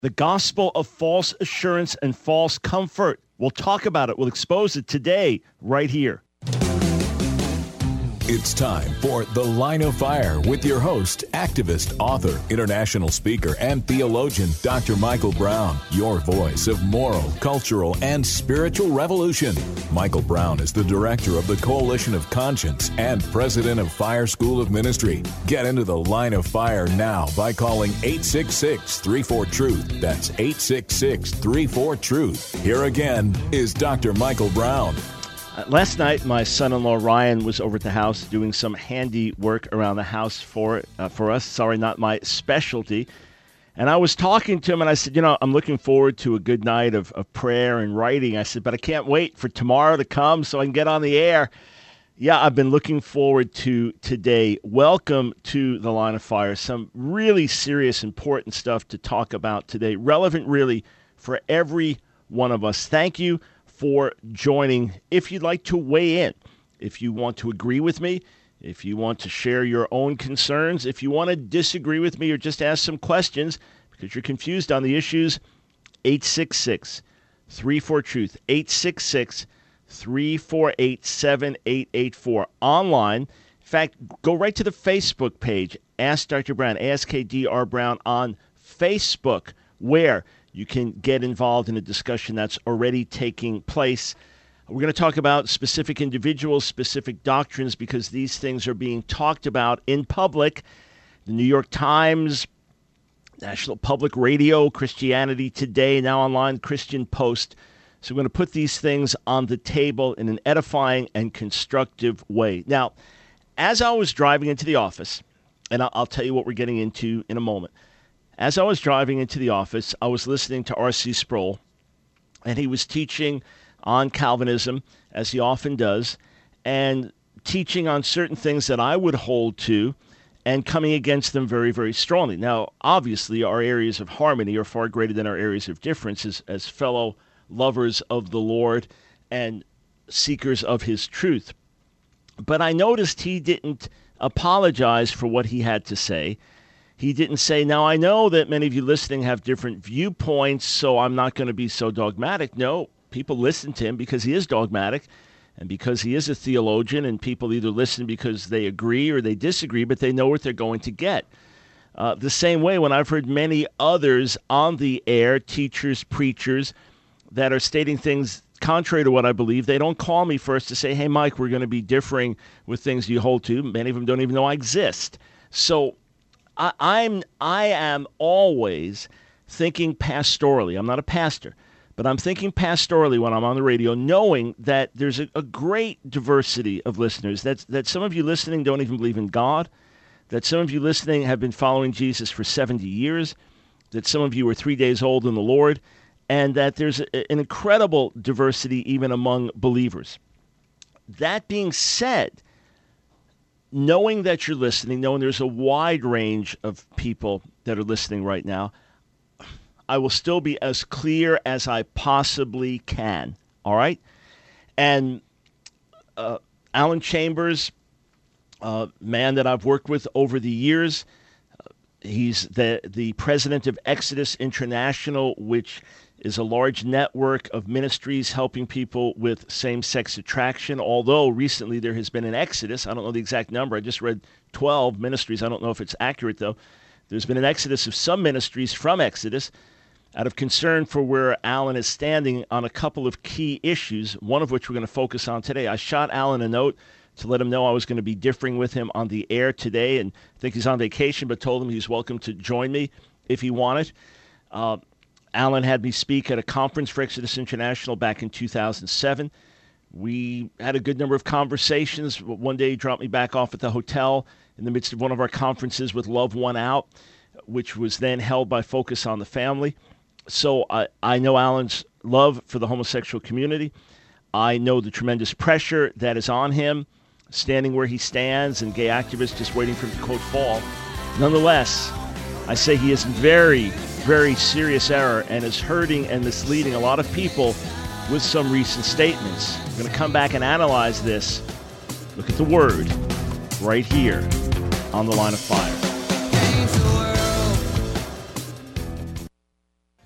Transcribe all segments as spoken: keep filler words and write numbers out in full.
The gospel of false assurance and false comfort. We'll talk about it. We'll expose it today, right here. It's time for The Line of Fire with your host, activist, author, international speaker, and theologian, Doctor Michael Brown, your voice of moral, cultural, and spiritual revolution. Michael Brown is the director of the Coalition of Conscience and president of Fire School of Ministry. Get into The Line of Fire now by calling eight six six, three four, truth. That's eight six six, three four, truth. Here again is Doctor Michael Brown. Uh, last night, my son-in-law Ryan was over at the house doing some handy work around the house for uh, for us. Sorry, not my specialty. And I was talking to him, and I said, you know, I'm looking forward to a good night of, of prayer and writing. I said, but I can't wait for tomorrow to come so I can get on the air. Yeah, I've been looking forward to today. Welcome to The Line of Fire. Some really serious, important stuff to talk about today. Relevant, really, for every one of us. Thank you for joining. If you'd like to weigh in, if you want to agree with me, if you want to share your own concerns, if you want to disagree with me or just ask some questions because you're confused on the issues, eight six six, three four, truth, eight six six, three four eight, seven eight eight four. Online, in fact, go right to the Facebook page, Ask Doctor Brown, A S K D R Brown on Facebook, where you can get involved in a discussion that's already taking place. We're going to talk about specific individuals, specific doctrines, because these things are being talked about in public. The New York Times, National Public Radio, Christianity Today, now online, Christian Post. So we're going to put these things on the table in an edifying and constructive way. Now, as I was driving into the office, and I'll tell you what we're getting into in a moment. As I was driving into the office, I was listening to R C Sproul, and he was teaching on Calvinism, as he often does, and teaching on certain things that I would hold to and coming against them very, very strongly. Now, obviously, our areas of harmony are far greater than our areas of difference as, as fellow lovers of the Lord and seekers of his truth. But I noticed he didn't apologize for what he had to say. He didn't say, now I know that many of you listening have different viewpoints, so I'm not going to be so dogmatic. No, people listen to him because he is dogmatic and because he is a theologian, and people either listen because they agree or they disagree, but they know what they're going to get. Uh, the same way when I've heard many others on the air, teachers, preachers, that are stating things contrary to what I believe, they don't call me first to say, hey, Mike, we're going to be differing with things you hold to. Many of them don't even know I exist. So I, I'm, I am always thinking pastorally. I'm not a pastor, but I'm thinking pastorally when I'm on the radio, knowing that there's a, a great diversity of listeners, that, that some of you listening don't even believe in God, that some of you listening have been following Jesus for seventy years, that some of you are three days old in the Lord, and that there's a, an incredible diversity even among believers. That being said, knowing that you're listening, knowing there's a wide range of people that are listening right now, I will still be as clear as I possibly can, all right? And uh, Alan Chambers, a uh, man that I've worked with over the years, uh, he's the, the president of Exodus International, which is a large network of ministries helping people with same-sex attraction, although recently there has been an exodus. I don't know the exact number. I just read twelve ministries. I don't know if it's accurate, though. There's been an exodus of some ministries from Exodus out of concern for where Alan is standing on a couple of key issues, one of which we're going to focus on today. I shot Alan a note to let him know I was going to be differing with him on the air today, and I think he's on vacation, but told him he's welcome to join me if he wanted. Uh, Alan had me speak at a conference for Exodus International back in two thousand seven. We had a good number of conversations. One day he dropped me back off at the hotel in the midst of one of our conferences with Love One Out, which was then held by Focus on the Family. So I, I know Alan's love for the homosexual community. I know the tremendous pressure that is on him, standing where he stands, and gay activists just waiting for him to, quote, fall. Nonetheless, I say he is in very, very serious error and is hurting and misleading a lot of people with some recent statements. We're going to come back and analyze this. Look at the Word right here on The Line of Fire.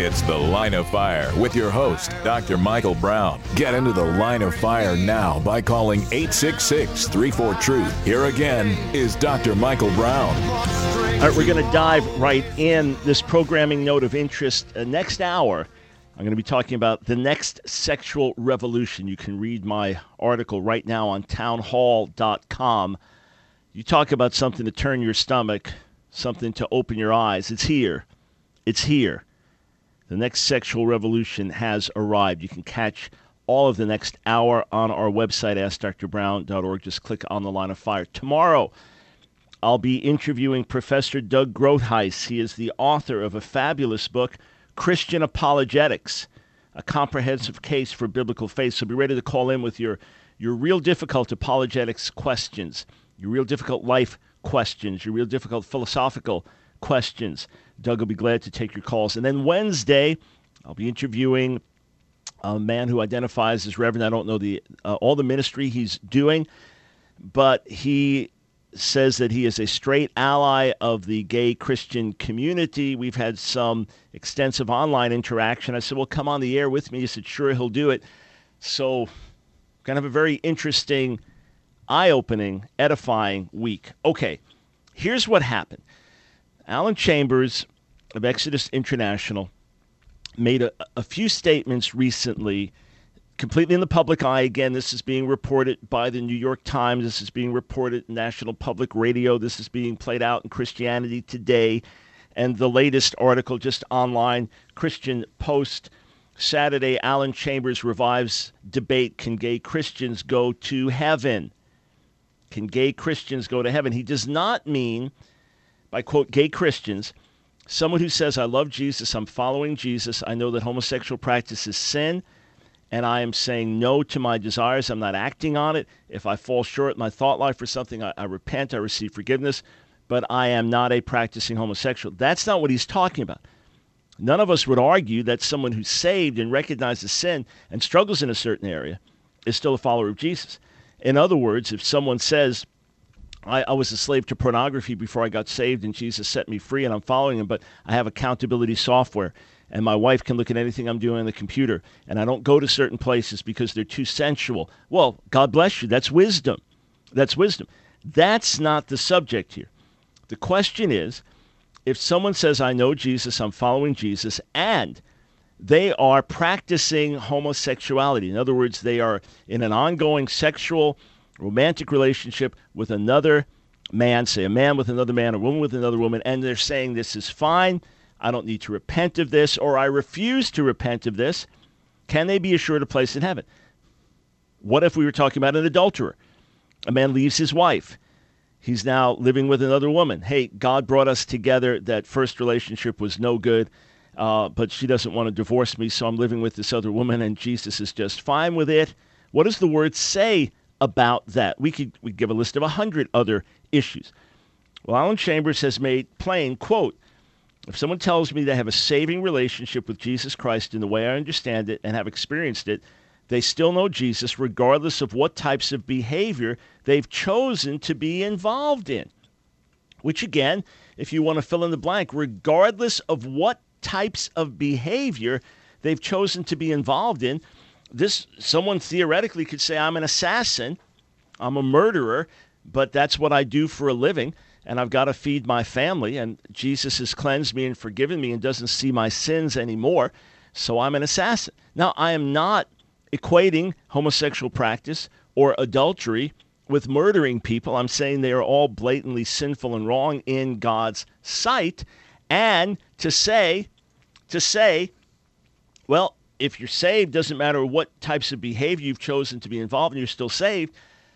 It's The Line of Fire with your host, Doctor Michael Brown. Get into the Line of Fire now by calling eight six six, three four, TRUTH. Here again is Doctor Michael Brown. All right, we're going to dive right in. This programming note of interest. Uh, next hour, I'm going to be talking about the next sexual revolution. You can read my article right now on town hall dot com. You talk about something to turn your stomach, something to open your eyes. It's here. It's here. The next sexual revolution has arrived. You can catch all of the next hour on our website, ask dr brown dot org. Just click on the Line of Fire. Tomorrow, I'll be interviewing Professor Doug Groothuis. He is the author of a fabulous book, Christian Apologetics, a comprehensive case for biblical faith. So be ready to call in with your, your real difficult apologetics questions, your real difficult life questions, your real difficult philosophical questions. Doug will be glad to take your calls. And then Wednesday, I'll be interviewing a man who identifies as Reverend. I don't know the uh, all the ministry he's doing, but he says that he is a straight ally of the gay Christian community. We've had some extensive online interaction. I said, well, come on the air with me. He said, sure, he'll do it. So kind of a very interesting, eye-opening, edifying week. Okay, here's what happened. Alan Chambers of Exodus International made a, a few statements recently, completely in the public eye. Again, this is being reported by the New York Times. This is being reported in National Public Radio. This is being played out in Christianity Today. And the latest article just online, Christian Post, Saturday, Alan Chambers revives debate, can gay Christians go to heaven? Can gay Christians go to heaven? He does not mean, by, quote, gay Christians, someone who says, I love Jesus, I'm following Jesus, I know that homosexual practice is sin, and I am saying no to my desires, I'm not acting on it. If I fall short in my thought life or something, I, I repent, I receive forgiveness, but I am not a practicing homosexual. That's not what he's talking about. None of us would argue that someone who's saved and recognizes sin and struggles in a certain area is still a follower of Jesus. In other words, if someone says, I, I was a slave to pornography before I got saved and Jesus set me free and I'm following him, but I have accountability software and my wife can look at anything I'm doing on the computer and I don't go to certain places because they're too sensual. Well, God bless you. That's wisdom. That's wisdom. That's not the subject here. The question is, if someone says, I know Jesus, I'm following Jesus, and they are practicing homosexuality, in other words, they are in an ongoing sexual romantic relationship with another man, say a man with another man, a woman with another woman, and they're saying this is fine, I don't need to repent of this, or I refuse to repent of this, can they be assured a place in heaven? What if we were talking about an adulterer? A man leaves his wife. He's now living with another woman. Hey, God brought us together. That first relationship was no good, uh, but she doesn't want to divorce me, so I'm living with this other woman, and Jesus is just fine with it. What does the word say about that? We could we give a list of a hundred other issues. Well, Alan Chambers has made plain, quote, if someone tells me they have a saving relationship with Jesus Christ in the way I understand it and have experienced it, they still know Jesus regardless of what types of behavior they've chosen to be involved in. Which again, if you want to fill in the blank, regardless of what types of behavior they've chosen to be involved in, this someone theoretically could say, I'm an assassin, I'm a murderer, but that's what I do for a living, and I've got to feed my family, and Jesus has cleansed me and forgiven me and doesn't see my sins anymore, so I'm an assassin. Now, I am not equating homosexual practice or adultery with murdering people. I'm saying they are all blatantly sinful and wrong in God's sight, and to say, to say, well, if you're saved, doesn't matter what types of behavior you've chosen to be involved in, you're still saved.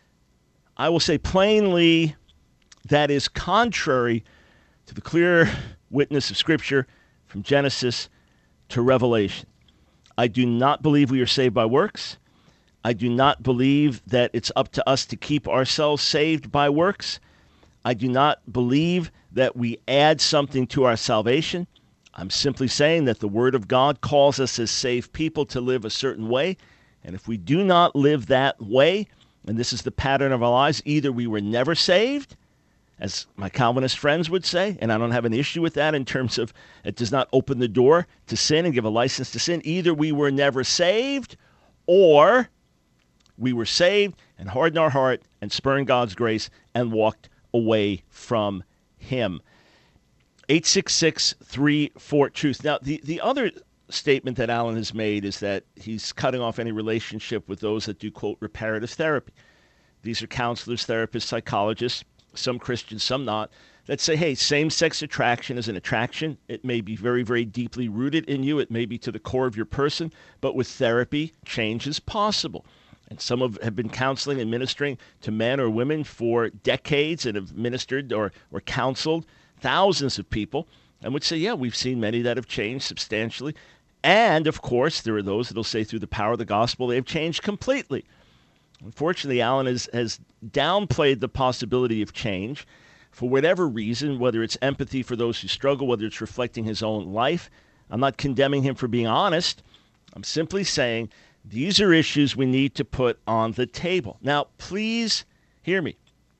I will say plainly that is contrary to the clear witness of Scripture from Genesis to Revelation. I do not believe we are saved by works. I do not believe that it's up to us to keep ourselves saved by works. I do not believe that we add something to our salvation. I'm simply saying that the Word of God calls us as saved people to live a certain way. And if we do not live that way, and this is the pattern of our lives, either we were never saved as my Calvinist friends would say, and I don't have an issue with that in terms of it does not open the door to sin and give a license to sin. Either we were never saved, or we were saved and hardened our heart and spurned God's grace and walked away from him. eight six six, three four, truth. Now, the, the other statement that Alan has made is that he's cutting off any relationship with those that do, quote, reparative therapy. These are counselors, therapists, psychologists, some Christians, some not, that say, hey, same-sex attraction is an attraction. It may be very, very deeply rooted in you. It may be to the core of your person, but with therapy, change is possible. And some of have been counseling and ministering to men or women for decades and have ministered or, or counseled thousands of people and would say, yeah, we've seen many that have changed substantially. And, of course, there are those that will say through the power of the gospel they've changed completely. Unfortunately, Alan has, has downplayed the possibility of change for whatever reason, whether it's empathy for those who struggle, whether it's reflecting his own life. I'm not condemning him for being honest. I'm simply saying these are issues we need to put on the table. Now, please hear me.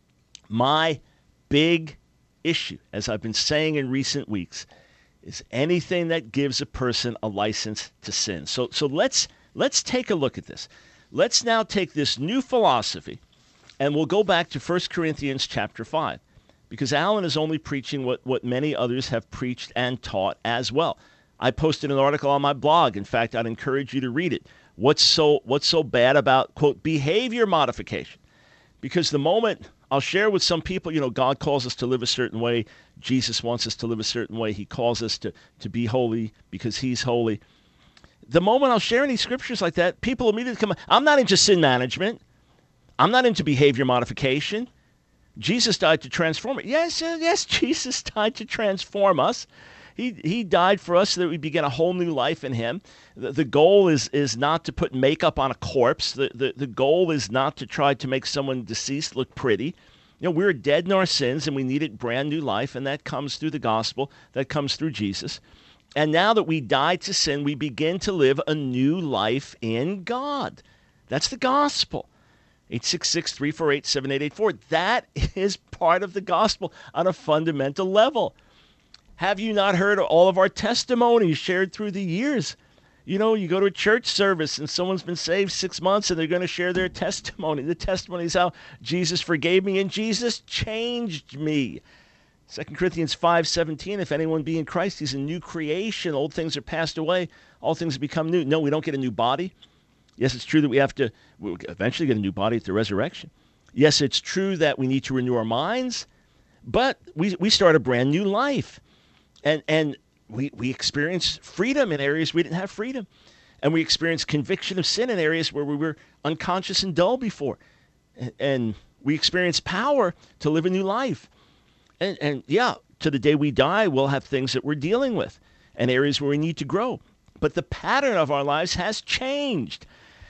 My big issue, as I've been saying in recent weeks, is anything that gives a person a license to sin. So so let's let's take a look at this. Let's now take this new philosophy and we'll go back to First Corinthians chapter five, because Alan is only preaching what, what many others have preached and taught as well. I posted an article on my blog. In fact, I'd encourage you to read it. What's so what's so bad about, quote, behavior modification? Because the moment I'll share with some people, you know, God calls us to live a certain way. Jesus wants us to live a certain way. He calls us to, to be holy because he's holy. The moment I'll share any scriptures like that, people immediately come, I'm not into sin management. I'm not into behavior modification. Jesus died to transform it. Yes, yes, Jesus died to transform us. He he died for us so that we begin a whole new life in him. The, the goal is is not to put makeup on a corpse. The, the the goal is not to try to make someone deceased look pretty. You know, we're dead in our sins and we needed brand new life, and that comes through the gospel. That comes through Jesus. And now that we died to sin, we begin to live a new life in God. That's the gospel. eight six six, three four eight, seven eight eight four. That is part of the gospel on a fundamental level. Have you not heard all of our testimonies shared through the years? You know, you go to a church service and someone's been saved six months and they're going to share their testimony. The testimony is how Jesus forgave me and Jesus changed me. Second Corinthians five seventeen, if anyone be in Christ, he's a new creation. Old things are passed away. All things have become new. No, we don't get a new body. Yes, it's true that we have to we'll eventually get a new body at the resurrection. Yes, it's true that we need to renew our minds, but we, we start a brand new life. And and we, we experience freedom in areas we didn't have freedom. And we experience conviction of sin in areas where we were unconscious and dull before. And, and we experience power to live a new life. And, and yeah, to the day we die, we'll have things that we're dealing with and areas where we need to grow. But the pattern of our lives has changed.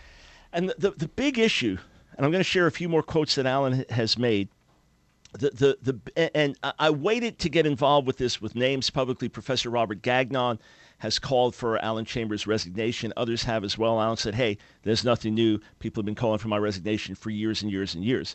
And the, the, the big issue, and I'm going to share a few more quotes that Alan has made, The, the, the, and I waited to get involved with this with names publicly. Professor Robert Gagnon has called for Alan Chambers' resignation. Others have as well. Alan said, hey, there's nothing new. People have been calling for my resignation for years and years and years.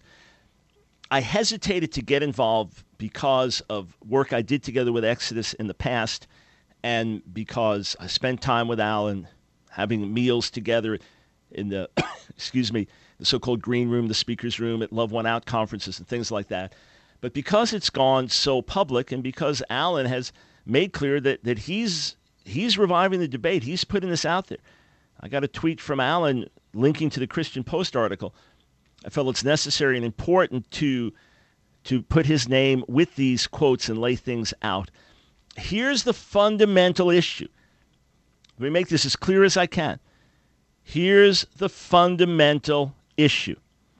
I hesitated to get involved because of work I did together with Exodus in the past and because I spent time with Alan having meals together in the, excuse me, the so-called green room, the speaker's room at Love One Out conferences and things like that. But because it's gone so public and because Alan has made clear that, that he's he's reviving the debate, he's putting this out there. I got a tweet from Alan linking to the Christian Post article. I felt it's necessary and important to, to put his name with these quotes and lay things out. Here's the fundamental issue. Let me make this as clear as I can. Here's the fundamental issue.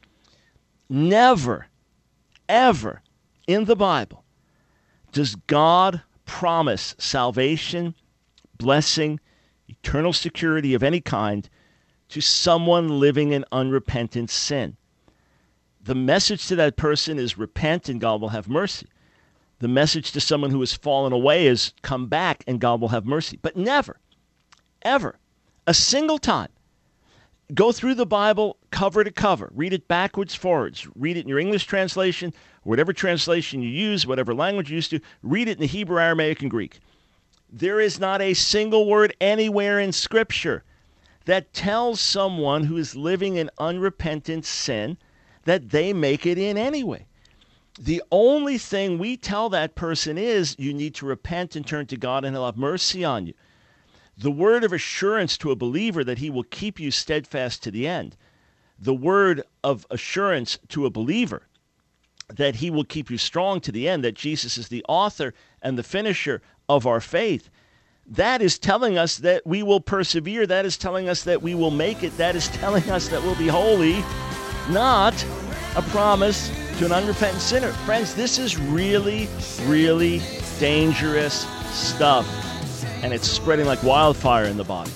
Never, ever in the Bible does God promise salvation, blessing, eternal security of any kind to someone living in unrepentant sin. The message to that person is repent and God will have mercy. The message to someone who has fallen away is come back and God will have mercy. But never, ever, a single time Go through the Bible cover to cover. Read it backwards, forwards. Read it in your English translation, whatever translation you use, whatever language you use to. Read it in the Hebrew, Aramaic, and Greek. There is not a single word anywhere in Scripture that tells someone who is living in unrepentant sin that they make it in anyway. The only thing we tell that person is you need to repent and turn to God and He'll have mercy on you. The word of assurance to a believer that He will keep you steadfast to the end. The word of assurance to a believer that He will keep you strong to the end, that Jesus is the author and the finisher of our faith. That is telling us that we will persevere. That is telling us that we will make it. That is telling us that we'll be holy, not a promise to an unrepentant sinner. Friends, this is really, really dangerous stuff, and it's spreading like wildfire in the body.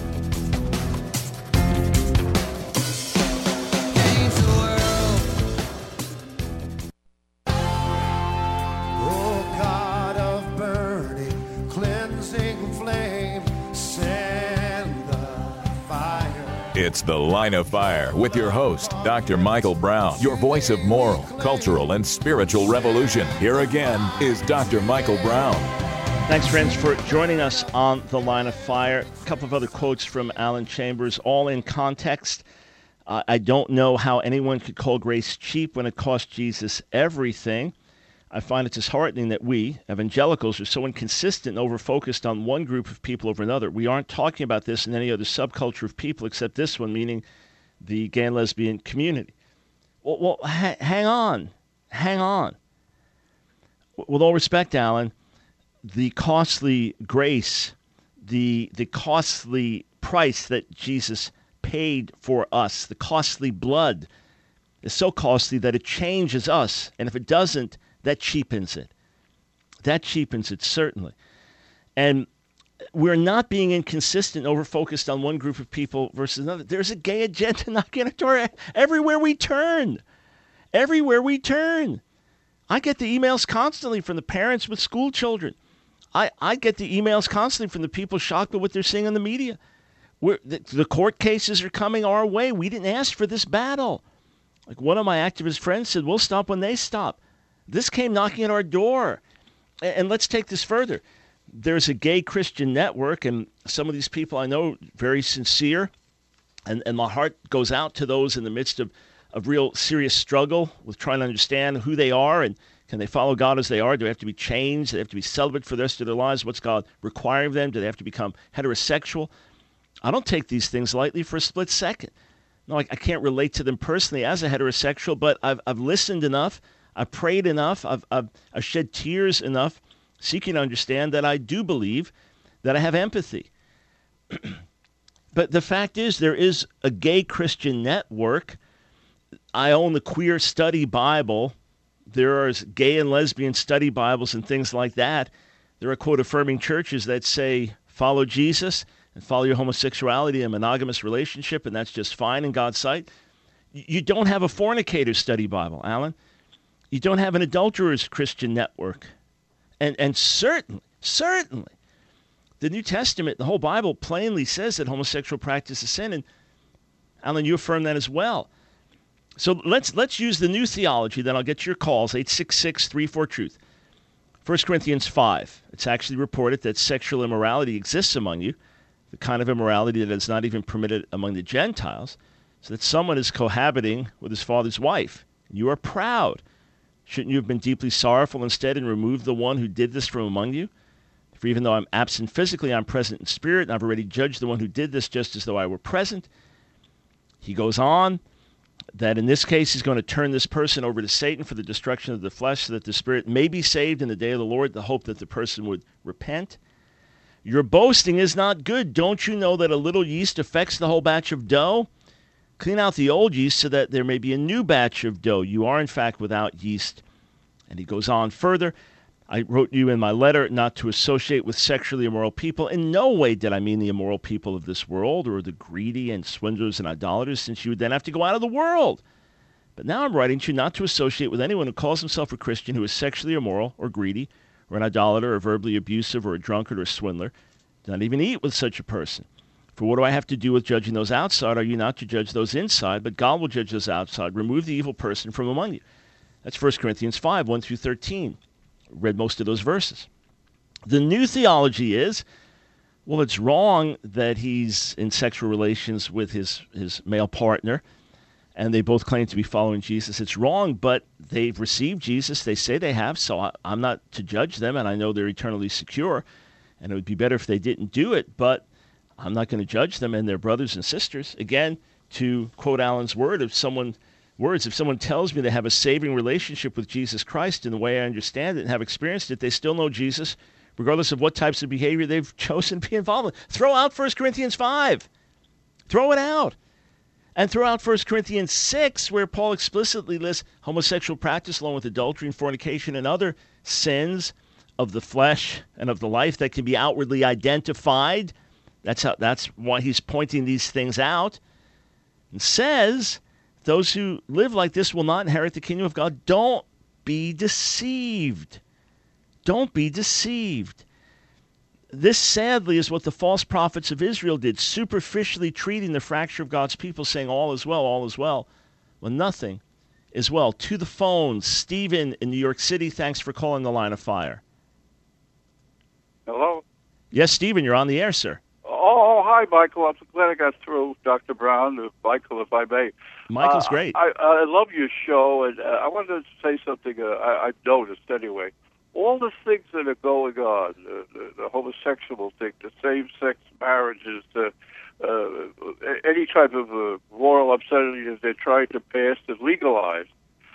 It's The Line of Fire with your host, Doctor Michael Brown, your voice of moral, cultural, and spiritual revolution. Here again is Doctor Michael Brown. Thanks, friends, for joining us on The Line of Fire. A couple of other quotes from Alan Chambers, all in context. Uh, I don't know how anyone could call grace cheap when it cost Jesus everything. I find it disheartening that we, evangelicals, are so inconsistent and over-focused on one group of people over another. We aren't talking about this in any other subculture of people except this one, meaning the gay and lesbian community. Well, well ha- hang on. Hang on. With all respect, Alan, the costly grace, the the costly price that Jesus paid for us, the costly blood, is so costly that it changes us. And if it doesn't, that cheapens it. That cheapens it, certainly. And we're not being inconsistent, over-focused on one group of people versus another. There's a gay agenda knocking at our door everywhere we turn. Everywhere we turn. I get the emails constantly from the parents with school children. I, I get the emails constantly from the people shocked by what they're seeing on the media. We're, the, the court cases are coming our way. We didn't ask for this battle. Like one of my activist friends said, we'll stop when they stop. This came knocking at our door. And let's take this further. There's a gay Christian network, and some of these people I know very sincere, and, and my heart goes out to those in the midst of, of real serious struggle with trying to understand who they are and can they follow God as they are? Do they have to be changed? Do they have to be celibate for the rest of their lives? What's God requiring of them? Do they have to become heterosexual? I don't take these things lightly for a split second. No, I, I can't relate to them personally as a heterosexual, but I've I've listened enough. I've prayed enough, I've, I've, I've shed tears enough, seeking to understand that I do believe that I have empathy. But the fact is, there is a gay Christian network. I own the Queer Study Bible. There are gay and lesbian study Bibles and things like that. There are, quote, affirming churches that say, follow Jesus and follow your homosexuality and monogamous relationship, and that's just fine in God's sight. You don't have a fornicator study Bible, Alan. You don't have an adulterer's Christian network. And and certainly, certainly, the New Testament, the whole Bible plainly says that homosexual practice is sin. And Alan, you affirm that as well. So let's let's use the new theology, then I'll get your calls, eight six six, three four, truth. First Corinthians five, it's actually reported that sexual immorality exists among you, the kind of immorality that is not even permitted among the Gentiles, so that someone is cohabiting with his father's wife. You are proud. Shouldn't you have been deeply sorrowful instead and removed the one who did this from among you? For even though I'm absent physically, I'm present in spirit, and I've already judged the one who did this just as though I were present. He goes on that in this case, he's going to turn this person over to Satan for the destruction of the flesh so that the spirit may be saved in the day of the Lord, the hope that the person would repent. Your boasting is not good. Don't you know that a little yeast affects the whole batch of dough? Clean out the old yeast so that there may be a new batch of dough. You are, in fact, without yeast. And he goes on further. I wrote you in my letter not to associate with sexually immoral people. In no way did I mean the immoral people of this world or the greedy and swindlers and idolaters, since you would then have to go out of the world. But now I'm writing to you not to associate with anyone who calls himself a Christian who is sexually immoral or greedy or an idolater or verbally abusive or a drunkard or a swindler. Do not even eat with such a person. For what do I have to do with judging those outside? Are you not to judge those inside? But God will judge those outside. Remove the evil person from among you. That's First Corinthians five, one through thirteen. Read most of those verses. The new theology is, well, it's wrong that he's in sexual relations with his, his male partner, and they both claim to be following Jesus. It's wrong, but they've received Jesus. They say they have, so I, I'm not to judge them, and I know they're eternally secure, and it would be better if they didn't do it, but I'm not going to judge them and their brothers and sisters. Again, to quote Alan's word, if someone words, if someone tells me they have a saving relationship with Jesus Christ in the way I understand it and have experienced it, they still know Jesus, regardless of what types of behavior they've chosen to be involved in. Throw out First Corinthians five. Throw it out. And throw out First Corinthians six, where Paul explicitly lists homosexual practice along with adultery and fornication and other sins of the flesh and of the life that can be outwardly identified. That's how. That's why he's pointing these things out. And says, those who live like this will not inherit the kingdom of God. Don't be deceived. Don't be deceived. This, sadly, is what the false prophets of Israel did, superficially treating the fracture of God's people, saying all is well, all is well. Well, nothing is well. To the phone, Stephen in New York City, thanks for calling the Line of Fire. Hello? Yes, Stephen, you're on the air, sir. Oh, hi, Michael. I'm so glad I got through, Doctor Brown. Uh, Michael, if I may. Michael's uh, great. I, I love your show, and uh, I wanted to say something uh, I, I've noticed anyway. All the things that are going on, uh, the, the homosexual thing, the same-sex marriages, the, uh, any type of uh, moral obscenity that they're trying to pass and legalize,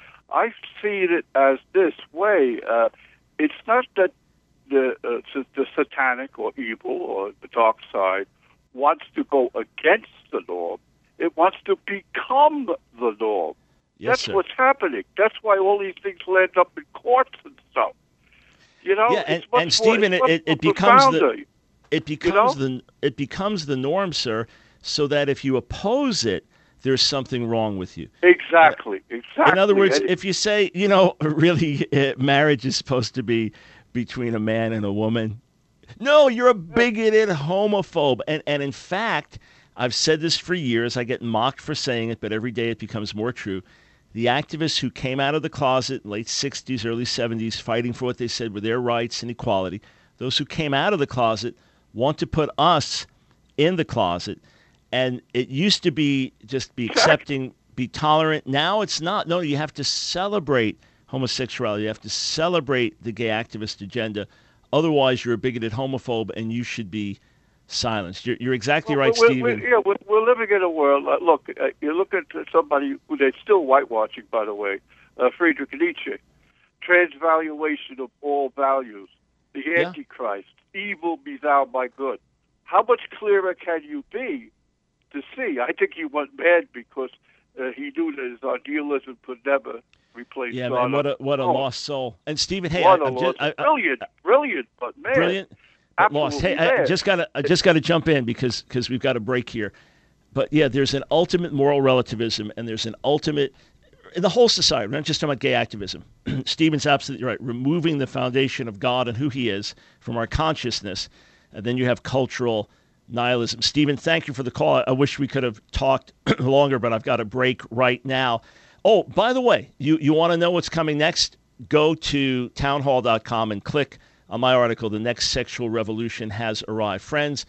I see it as this way. Uh, it's not that the, uh, the satanic or evil or the dark side wants to go against the norm. It wants to become the norm. Yes, That's sir. what's happening. That's why all these things land up in courts and stuff. You know, yeah, and, it's much and Stephen, more, it, it becomes the it becomes you know? the it becomes the norm, sir. So that if you oppose it, there's something wrong with you. Exactly, exactly. In other words, and if you say, you know, really, uh, marriage is supposed to be between a man and a woman, no, you're a bigoted homophobe. And and in fact, I've said this for years. I get mocked for saying it, but every day it becomes more true. The activists who came out of the closet in late sixties, early seventies, fighting for what they said were their rights and equality, those who came out of the closet want to put us in the closet. And it used to be just be accepting, be tolerant. Now it's not. No, you have to celebrate homosexuality. You have to celebrate the gay activist agenda. Otherwise, you're a bigoted homophobe, and you should be silenced. You're, you're exactly well, right, we're, Stephen. We're, yeah, we're, we're living in a world. Uh, look, uh, you look at somebody who they're still whitewashing, by the way, uh, Friedrich Nietzsche, transvaluation of all values, the Antichrist, yeah. Evil be thou my good. How much clearer can you be to see? I think he went mad because uh, he knew that his idealism could never replace yeah, God. Man, what a what a oh. lost soul. And Stephen, hey, what I, a I'm lost, just, I, I, brilliant, brilliant, but man, brilliant. Lost. Hey, I just got to I just got to jump in because because we've got a break here. But yeah, there's an ultimate moral relativism, and there's an ultimate in the whole society. We're not just talking about gay activism. Stephen's absolutely right. Removing the foundation of God and who He is from our consciousness, and then you have cultural nihilism. Stephen, thank you for the call. I wish we could have talked longer, but I've got a break right now. Oh, by the way, you you want to know what's coming next? Go to townhall dot com and click on my article, The Next Sexual Revolution Has Arrived. Friends,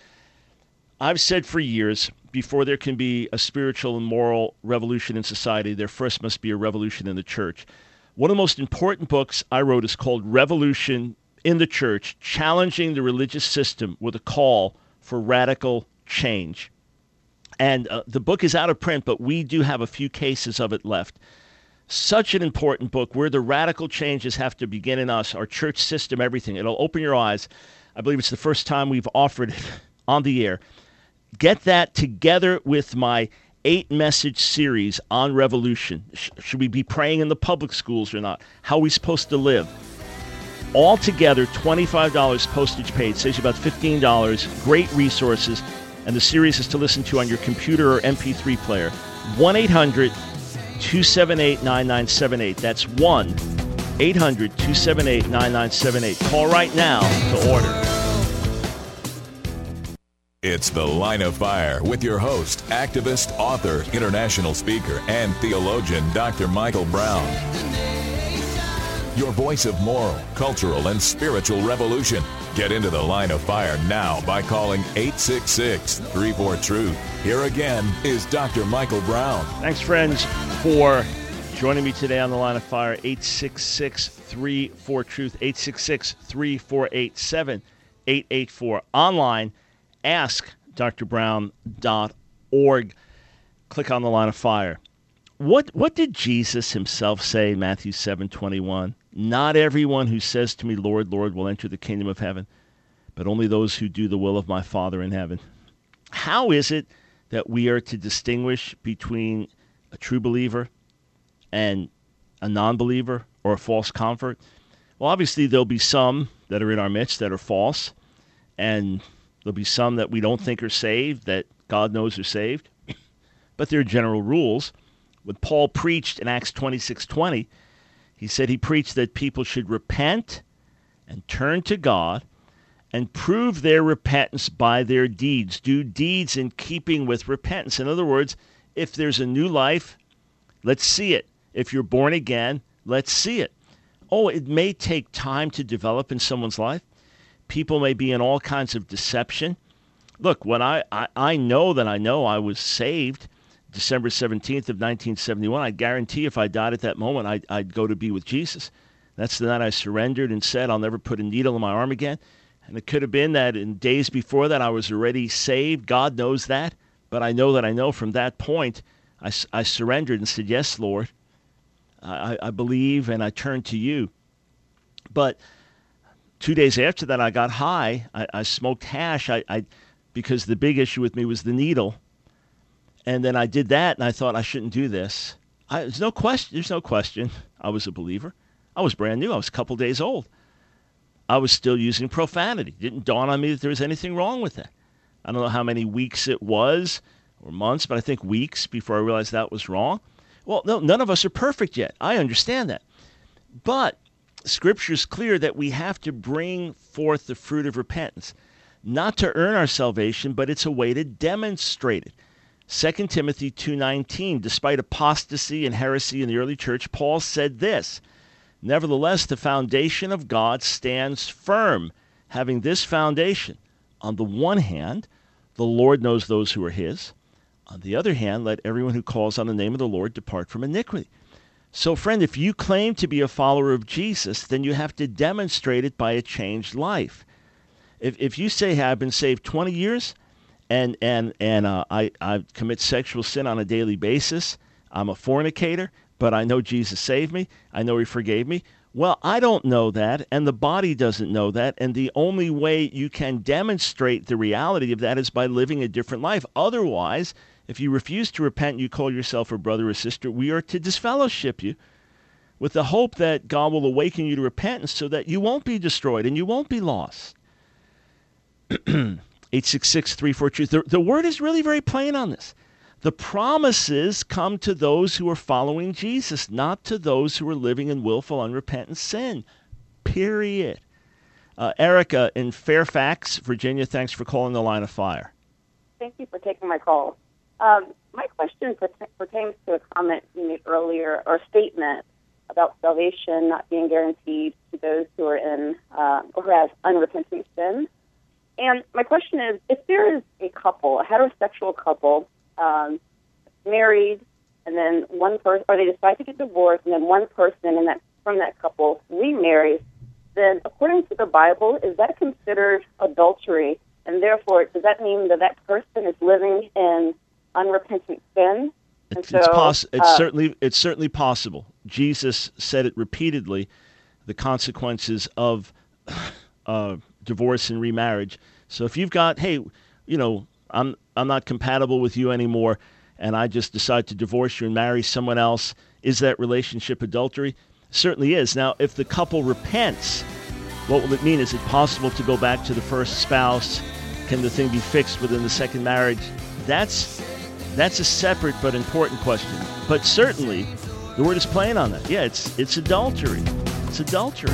I've said for years, before there can be a spiritual and moral revolution in society, there first must be a revolution in the church. One of the most important books I wrote is called Revolution in the Church, Challenging the Religious System with a Call for Radical Change. And uh, the book is out of print, but we do have a few cases of it left. Such an important book where the radical changes have to begin in us, our church system, everything. It'll open your eyes. I believe it's the first time we've offered it on the air. Get that together with my eight-message series on revolution. Sh- should we be praying in the public schools or not? How are we supposed to live? All together, twenty-five dollars postage paid. Saves you about fifteen dollars. Great resources. And the series is to listen to on your computer or M P three player. one eight hundred two seven eight nine nine seven eight. That's one eight hundred two seven eight nine nine seven eight. Call right now to order. It's The Line of Fire with your host, activist, author, international speaker, and theologian, Doctor Michael Brown. Your voice of moral, cultural, and spiritual revolution. Get into The Line of Fire now by calling eight six six, three four, truth. Here again is Doctor Michael Brown. Thanks, friends, for joining me today on The Line of Fire. eight six six, three four, truth. eight six six, three four eight, seven eight eight four. Online, ask dr brown dot org. Click on The Line of Fire. What what did Jesus himself say in Matthew seven twenty-one? Not everyone who says to me, Lord, Lord, will enter the kingdom of heaven, but only those who do the will of my Father in heaven. How is it that we are to distinguish between a true believer and a non-believer or a false convert? Well, obviously there'll be some that are in our midst that are false, and there'll be some that we don't think are saved, that God knows are saved. But there are general rules. When Paul preached in Acts twenty-six twenty, he said he preached that people should repent and turn to God and prove their repentance by their deeds. Do deeds in keeping with repentance. In other words, if there's a new life, let's see it. If you're born again, let's see it. Oh, it may take time to develop in someone's life. People may be in all kinds of deception. Look, when I, I, I know that I know I was saved December seventeenth of nineteen seventy-one, I guarantee if I died at that moment, I'd, I'd go to be with Jesus. That's the night I surrendered and said, I'll never put a needle in my arm again. And it could have been that in days before that, I was already saved. God knows that. But I know that I know from that point, I, I surrendered and said, yes, Lord, I, I believe and I turn to you. But two days after that, I got high. I, I smoked hash I, I, because the big issue with me was the needle. And then I did that, and I thought I shouldn't do this. I, there's no question. There's no question. I was a believer. I was brand new. I was a couple days old. I was still using profanity. It didn't dawn on me that there was anything wrong with that. I don't know how many weeks it was or months, but I think weeks before I realized that was wrong. Well, no, none of us are perfect yet. I understand that. But Scripture is clear that we have to bring forth the fruit of repentance, not to earn our salvation, but it's a way to demonstrate it. Second Timothy two nineteen, despite apostasy and heresy in the early church, Paul said this, nevertheless, the foundation of God stands firm, having this foundation. On the one hand, the Lord knows those who are his. On the other hand, let everyone who calls on the name of the Lord depart from iniquity. So, friend, if you claim to be a follower of Jesus, then you have to demonstrate it by a changed life. If if you say, hey, I've been saved twenty years, and and and uh, I, I commit sexual sin on a daily basis, I'm a fornicator, but I know Jesus saved me, I know he forgave me. Well, I don't know that, and the body doesn't know that, and the only way you can demonstrate the reality of that is by living a different life. Otherwise, if you refuse to repent and you call yourself a brother or sister, we are to disfellowship you with the hope that God will awaken you to repentance so that you won't be destroyed and you won't be lost. eight six six, three four, truth. The, the word is really very plain on this. The promises come to those who are following Jesus, not to those who are living in willful, unrepentant sin. Period. Uh, Erica in Fairfax, Virginia, thanks for calling The Line of Fire. Thank you for taking my call. Um, my question pertains to a comment you made earlier, or statement about salvation not being guaranteed to those who are in uh, or who have unrepentant sin. And my question is, if there is a couple, a heterosexual couple, um, married, and then one person, or they decide to get divorced, and then one person in that from that couple remarries, then according to the Bible, is that considered adultery? And therefore, does that mean that that person is living in unrepentant sin? And it's so, it's, poss- it's uh, certainly it's certainly possible. Jesus said it repeatedly, the consequences of uh, divorce and remarriage. So if you've got, hey, you know, I'm I'm not compatible with you anymore, and I just decide to divorce you and marry someone else, is that relationship adultery? Certainly is. Now, if the couple repents, what will it mean? Is it possible to go back to the first spouse? Can the thing be fixed within the second marriage? That's that's a separate but important question. But certainly, the word is plain on that. Yeah, it's it's adultery. It's adultery.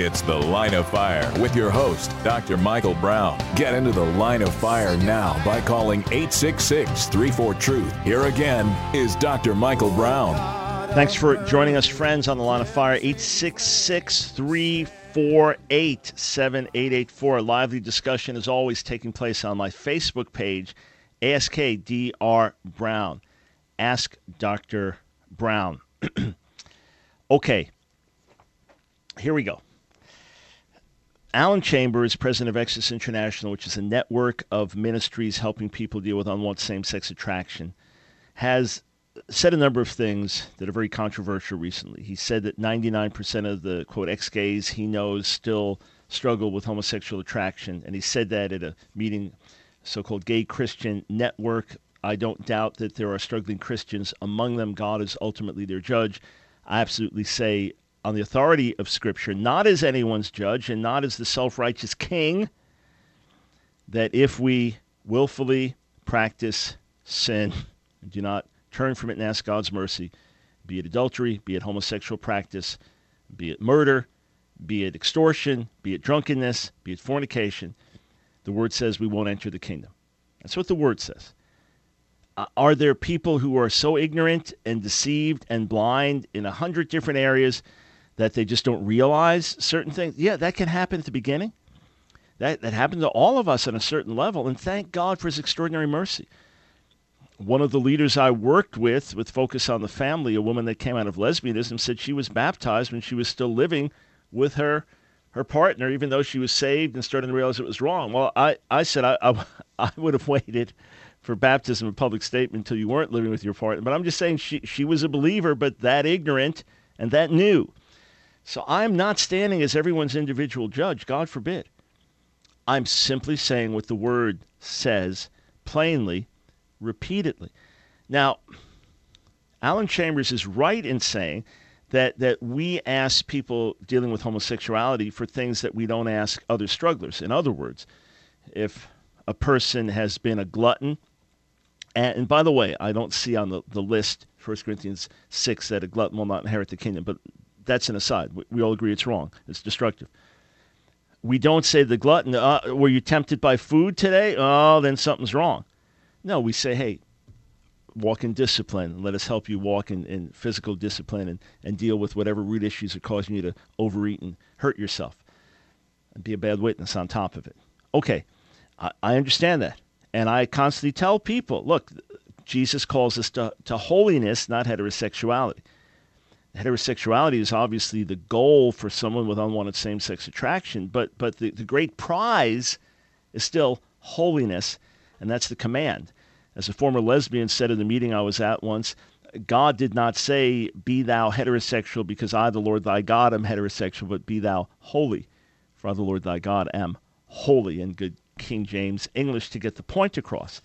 It's The Line of Fire with your host, Doctor Michael Brown. Get into the Line of Fire now by calling eight six six, three four, truth. Here again is Doctor Michael Brown. Thanks for joining us, friends, on the Line of Fire. eight six six, three four eight, seven eight eight four. A lively discussion is always taking place on my Facebook page, Ask D R Brown. Ask Doctor Brown. Okay, here we go. Alan Chambers, president of Exodus International, which is a network of ministries helping people deal with unwanted same-sex attraction, has said a number of things that are very controversial recently. He said that ninety-nine percent of the, quote, ex-gays he knows still struggle with homosexual attraction, and he said that at a meeting, so-called Gay Christian Network. I don't doubt that there are struggling Christians among them. God is ultimately their judge. I absolutely say, on the authority of Scripture, not as anyone's judge and not as the self-righteous king, that if we willfully practice sin and do not turn from it and ask God's mercy, be it adultery, be it homosexual practice, be it murder, be it extortion, be it drunkenness, be it fornication, the Word says we won't enter the kingdom. That's what the Word says. Uh, are there people who are so ignorant and deceived and blind in a hundred different areas that they just don't realize certain things? Yeah, that can happen at the beginning. That that happened to all of us on a certain level, and thank God for His extraordinary mercy. One of the leaders I worked with, with Focus on the Family, a woman that came out of lesbianism, said she was baptized when she was still living with her her partner, even though she was saved and starting to realize it was wrong. Well, I, I said I, I, I would have waited for baptism and public statement until you weren't living with your partner. But I'm just saying she, she was a believer, but that ignorant and that new. So I'm not standing as everyone's individual judge, God forbid. I'm simply saying what the Word says plainly, repeatedly. Now, Alan Chambers is right in saying that, that we ask people dealing with homosexuality for things that we don't ask other strugglers. In other words, if a person has been a glutton, and, and by the way, I don't see on the, the list, First Corinthians six, that a glutton will not inherit the kingdom, but that's an aside. We, we all agree it's wrong. It's destructive. We don't say the glutton, uh, were you tempted by food today? Oh, then something's wrong. No, we say, hey, walk in discipline. Let us help you walk in, in physical discipline and, and deal with whatever root issues are causing you to overeat and hurt yourself and be a bad witness on top of it. Okay, I, I understand that. And I constantly tell people, look, Jesus calls us to, to holiness, not heterosexuality. Heterosexuality is obviously the goal for someone with unwanted same-sex attraction, but but the, the great prize is still holiness, and that's the command. As a former lesbian said in the meeting I was at once, God did not say, be thou heterosexual because I, the Lord thy God, am heterosexual, but be thou holy, for I, the Lord thy God, am holy, in good King James English to get the point across.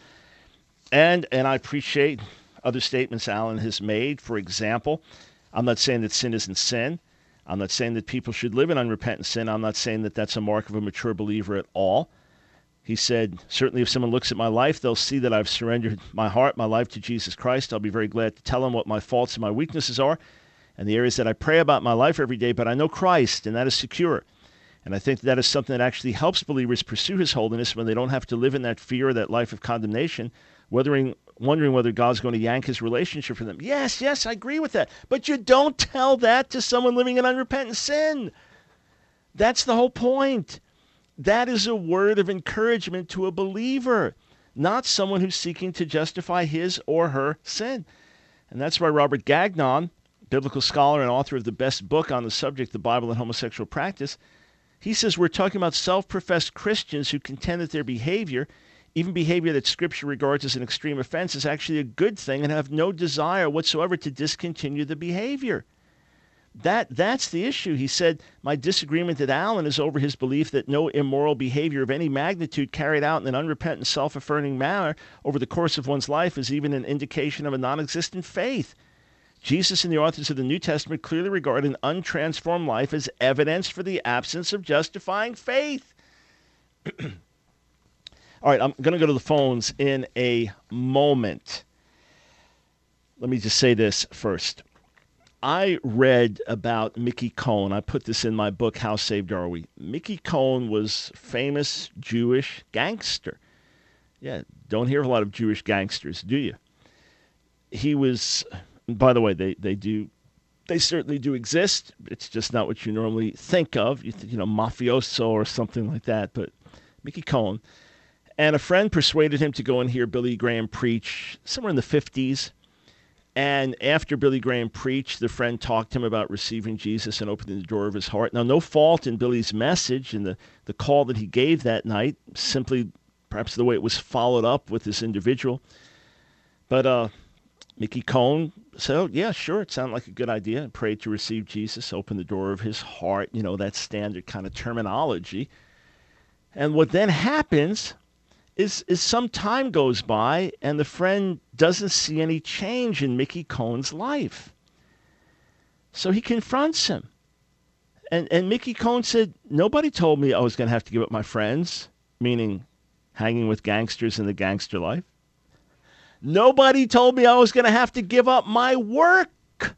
And and I appreciate other statements Alan has made. For example, I'm not saying that sin isn't sin. I'm not saying that people should live in unrepentant sin. I'm not saying that that's a mark of a mature believer at all. He said, certainly if someone looks at my life, they'll see that I've surrendered my heart, my life to Jesus Christ. I'll be very glad to tell them what my faults and my weaknesses are and the areas that I pray about in my life every day, but I know Christ, and that is secure. And I think that is something that actually helps believers pursue His holiness when they don't have to live in that fear, that life of condemnation, wondering, wondering whether God's going to yank His relationship from them. Yes, yes, I agree with that. But you don't tell that to someone living in unrepentant sin. That's the whole point. That is a word of encouragement to a believer, not someone who's seeking to justify his or her sin. And that's why Robert Gagnon, biblical scholar and author of the best book on the subject, The Bible and Homosexual Practice, he says we're talking about self-professed Christians who contend that their behavior, even behavior that Scripture regards as an extreme offense, is actually a good thing and have no desire whatsoever to discontinue the behavior. That That's the issue. He said, my disagreement with Alan is over his belief that no immoral behavior of any magnitude carried out in an unrepentant, self-affirming manner over the course of one's life is even an indication of a non-existent faith. Jesus and the authors of the New Testament clearly regard an untransformed life as evidence for the absence of justifying faith. All right, I'm going to go to the phones in a moment. Let me just say this first. I read about Mickey Cohen. I put this in my book, How Saved Are We? Mickey Cohen was famous Jewish gangster. Yeah, don't hear a lot of Jewish gangsters, do you? He was, by the way, they, they do, they certainly do exist. It's just not what you normally think of. You, th- you know, mafioso or something like that. But Mickey Cohen. And a friend persuaded him to go and hear Billy Graham preach somewhere in the fifties. And after Billy Graham preached, the friend talked to him about receiving Jesus and opening the door of his heart. Now, no fault in Billy's message and the, the call that he gave that night, simply perhaps the way it was followed up with this individual. But uh, Mickey Cohen said, oh, yeah, sure, it sounded like a good idea. And prayed to receive Jesus, open the door of his heart, you know, that standard kind of terminology. And what then happens is, is some time goes by and the friend doesn't see any change in Mickey Cohen's life. So he confronts him. And, and Mickey Cohen said, nobody told me I was going to have to give up my friends, meaning hanging with gangsters in the gangster life. Nobody told me I was going to have to give up my work.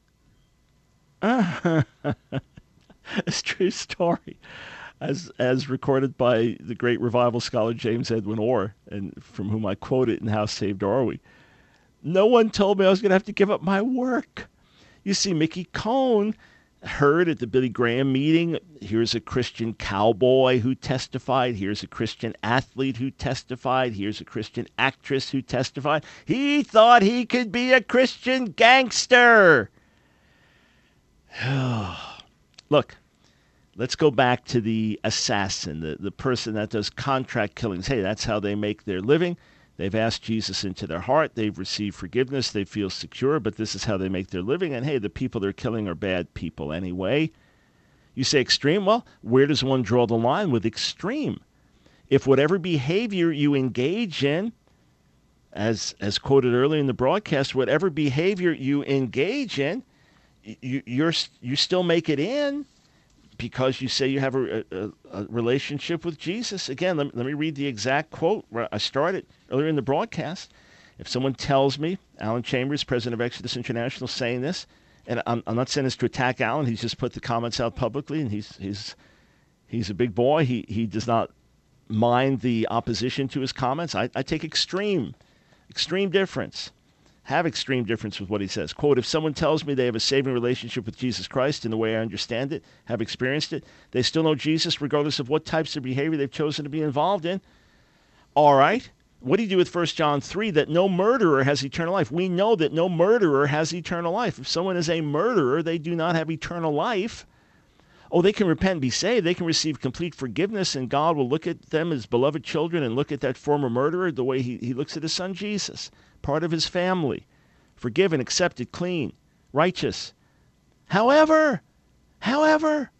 Uh, it's a true story. As as recorded by the great revival scholar James Edwin Orr, and from whom I quote it in How Saved Are We? No one told me I was going to have to give up my work. You see, Mickey Cohen heard at the Billy Graham meeting, here's a Christian cowboy who testified, here's a Christian athlete who testified, here's a Christian actress who testified. He thought he could be a Christian gangster. Look. Let's go back to the assassin, the, the person that does contract killings. Hey, that's how they make their living. They've asked Jesus into their heart. They've received forgiveness. They feel secure, but this is how they make their living. And hey, the people they're killing are bad people anyway. You say extreme? Well, where does one draw the line with extreme? If whatever behavior you engage in, as as quoted earlier in the broadcast, whatever behavior you engage in, you, you're you still make it in, because you say you have a, a, a relationship with Jesus. Again, let, let me read the exact quote where I started earlier in the broadcast. If someone tells me, Alan Chambers, president of Exodus International, saying this, and I'm, I'm not saying this to attack Alan, he's just put the comments out publicly, and he's he's he's a big boy. He he does not mind the opposition to his comments. I, I take extreme, extreme difference. Have extreme difference with what he says. Quote, if someone tells me they have a saving relationship with Jesus Christ in the way I understand it, have experienced it, they still know Jesus regardless of what types of behavior they've chosen to be involved in. All right. What do you do with First John three? That no murderer has eternal life. We know that no murderer has eternal life. If someone is a murderer, they do not have eternal life. Oh, they can repent and be saved. They can receive complete forgiveness, and God will look at them as beloved children and look at that former murderer the way he, he looks at his son Jesus. Part of his family, forgiven, accepted, clean, righteous. However, however,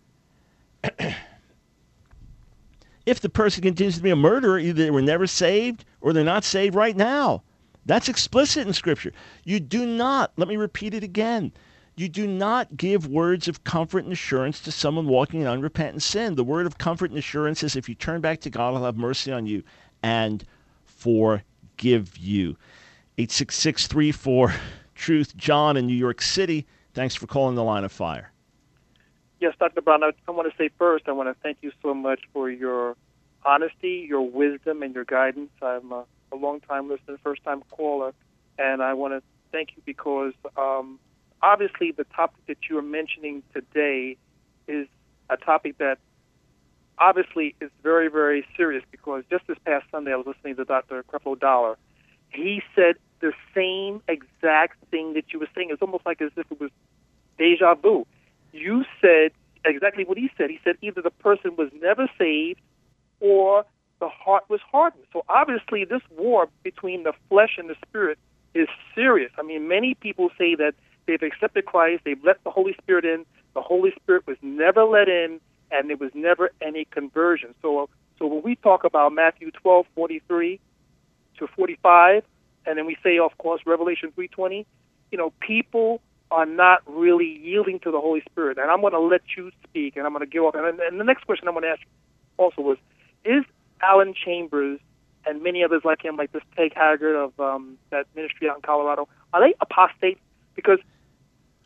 if the person continues to be a murderer, either they were never saved or they're not saved right now. That's explicit in Scripture. You do not, let me repeat it again, you do not give words of comfort and assurance to someone walking in unrepentant sin. The word of comfort and assurance is if you turn back to God, He'll have mercy on you and forgive you. eight six six, three four, truth. John in New York City, thanks for calling the Line of Fire. Yes, Doctor Brown, I, I want to say first, I want to thank you so much for your honesty, your wisdom, and your guidance. I'm a, a long-time listener, first-time caller, and I want to thank you because um, obviously the topic that you are mentioning today is a topic that obviously is very, very serious because just this past Sunday I was listening to Doctor Creflo Dollar. He said the same exact thing that you were saying. It's almost like as if it was deja vu. You said exactly what he said. He said either the person was never saved or the heart was hardened. So obviously this war between the flesh and the spirit is serious. I mean, many people say that they've accepted Christ, they've let the Holy Spirit in, the Holy Spirit was never let in, and there was never any conversion. So so when we talk about Matthew twelve forty-three to forty-five, and then we say, of course, Revelation three twenty, you know, people are not really yielding to the Holy Spirit. And I'm going to let you speak, and I'm going to give up. And, and the next question I'm going to ask you also was, is Alan Chambers and many others like him, like this Peg Haggard of um, that ministry out in Colorado, are they apostates? Because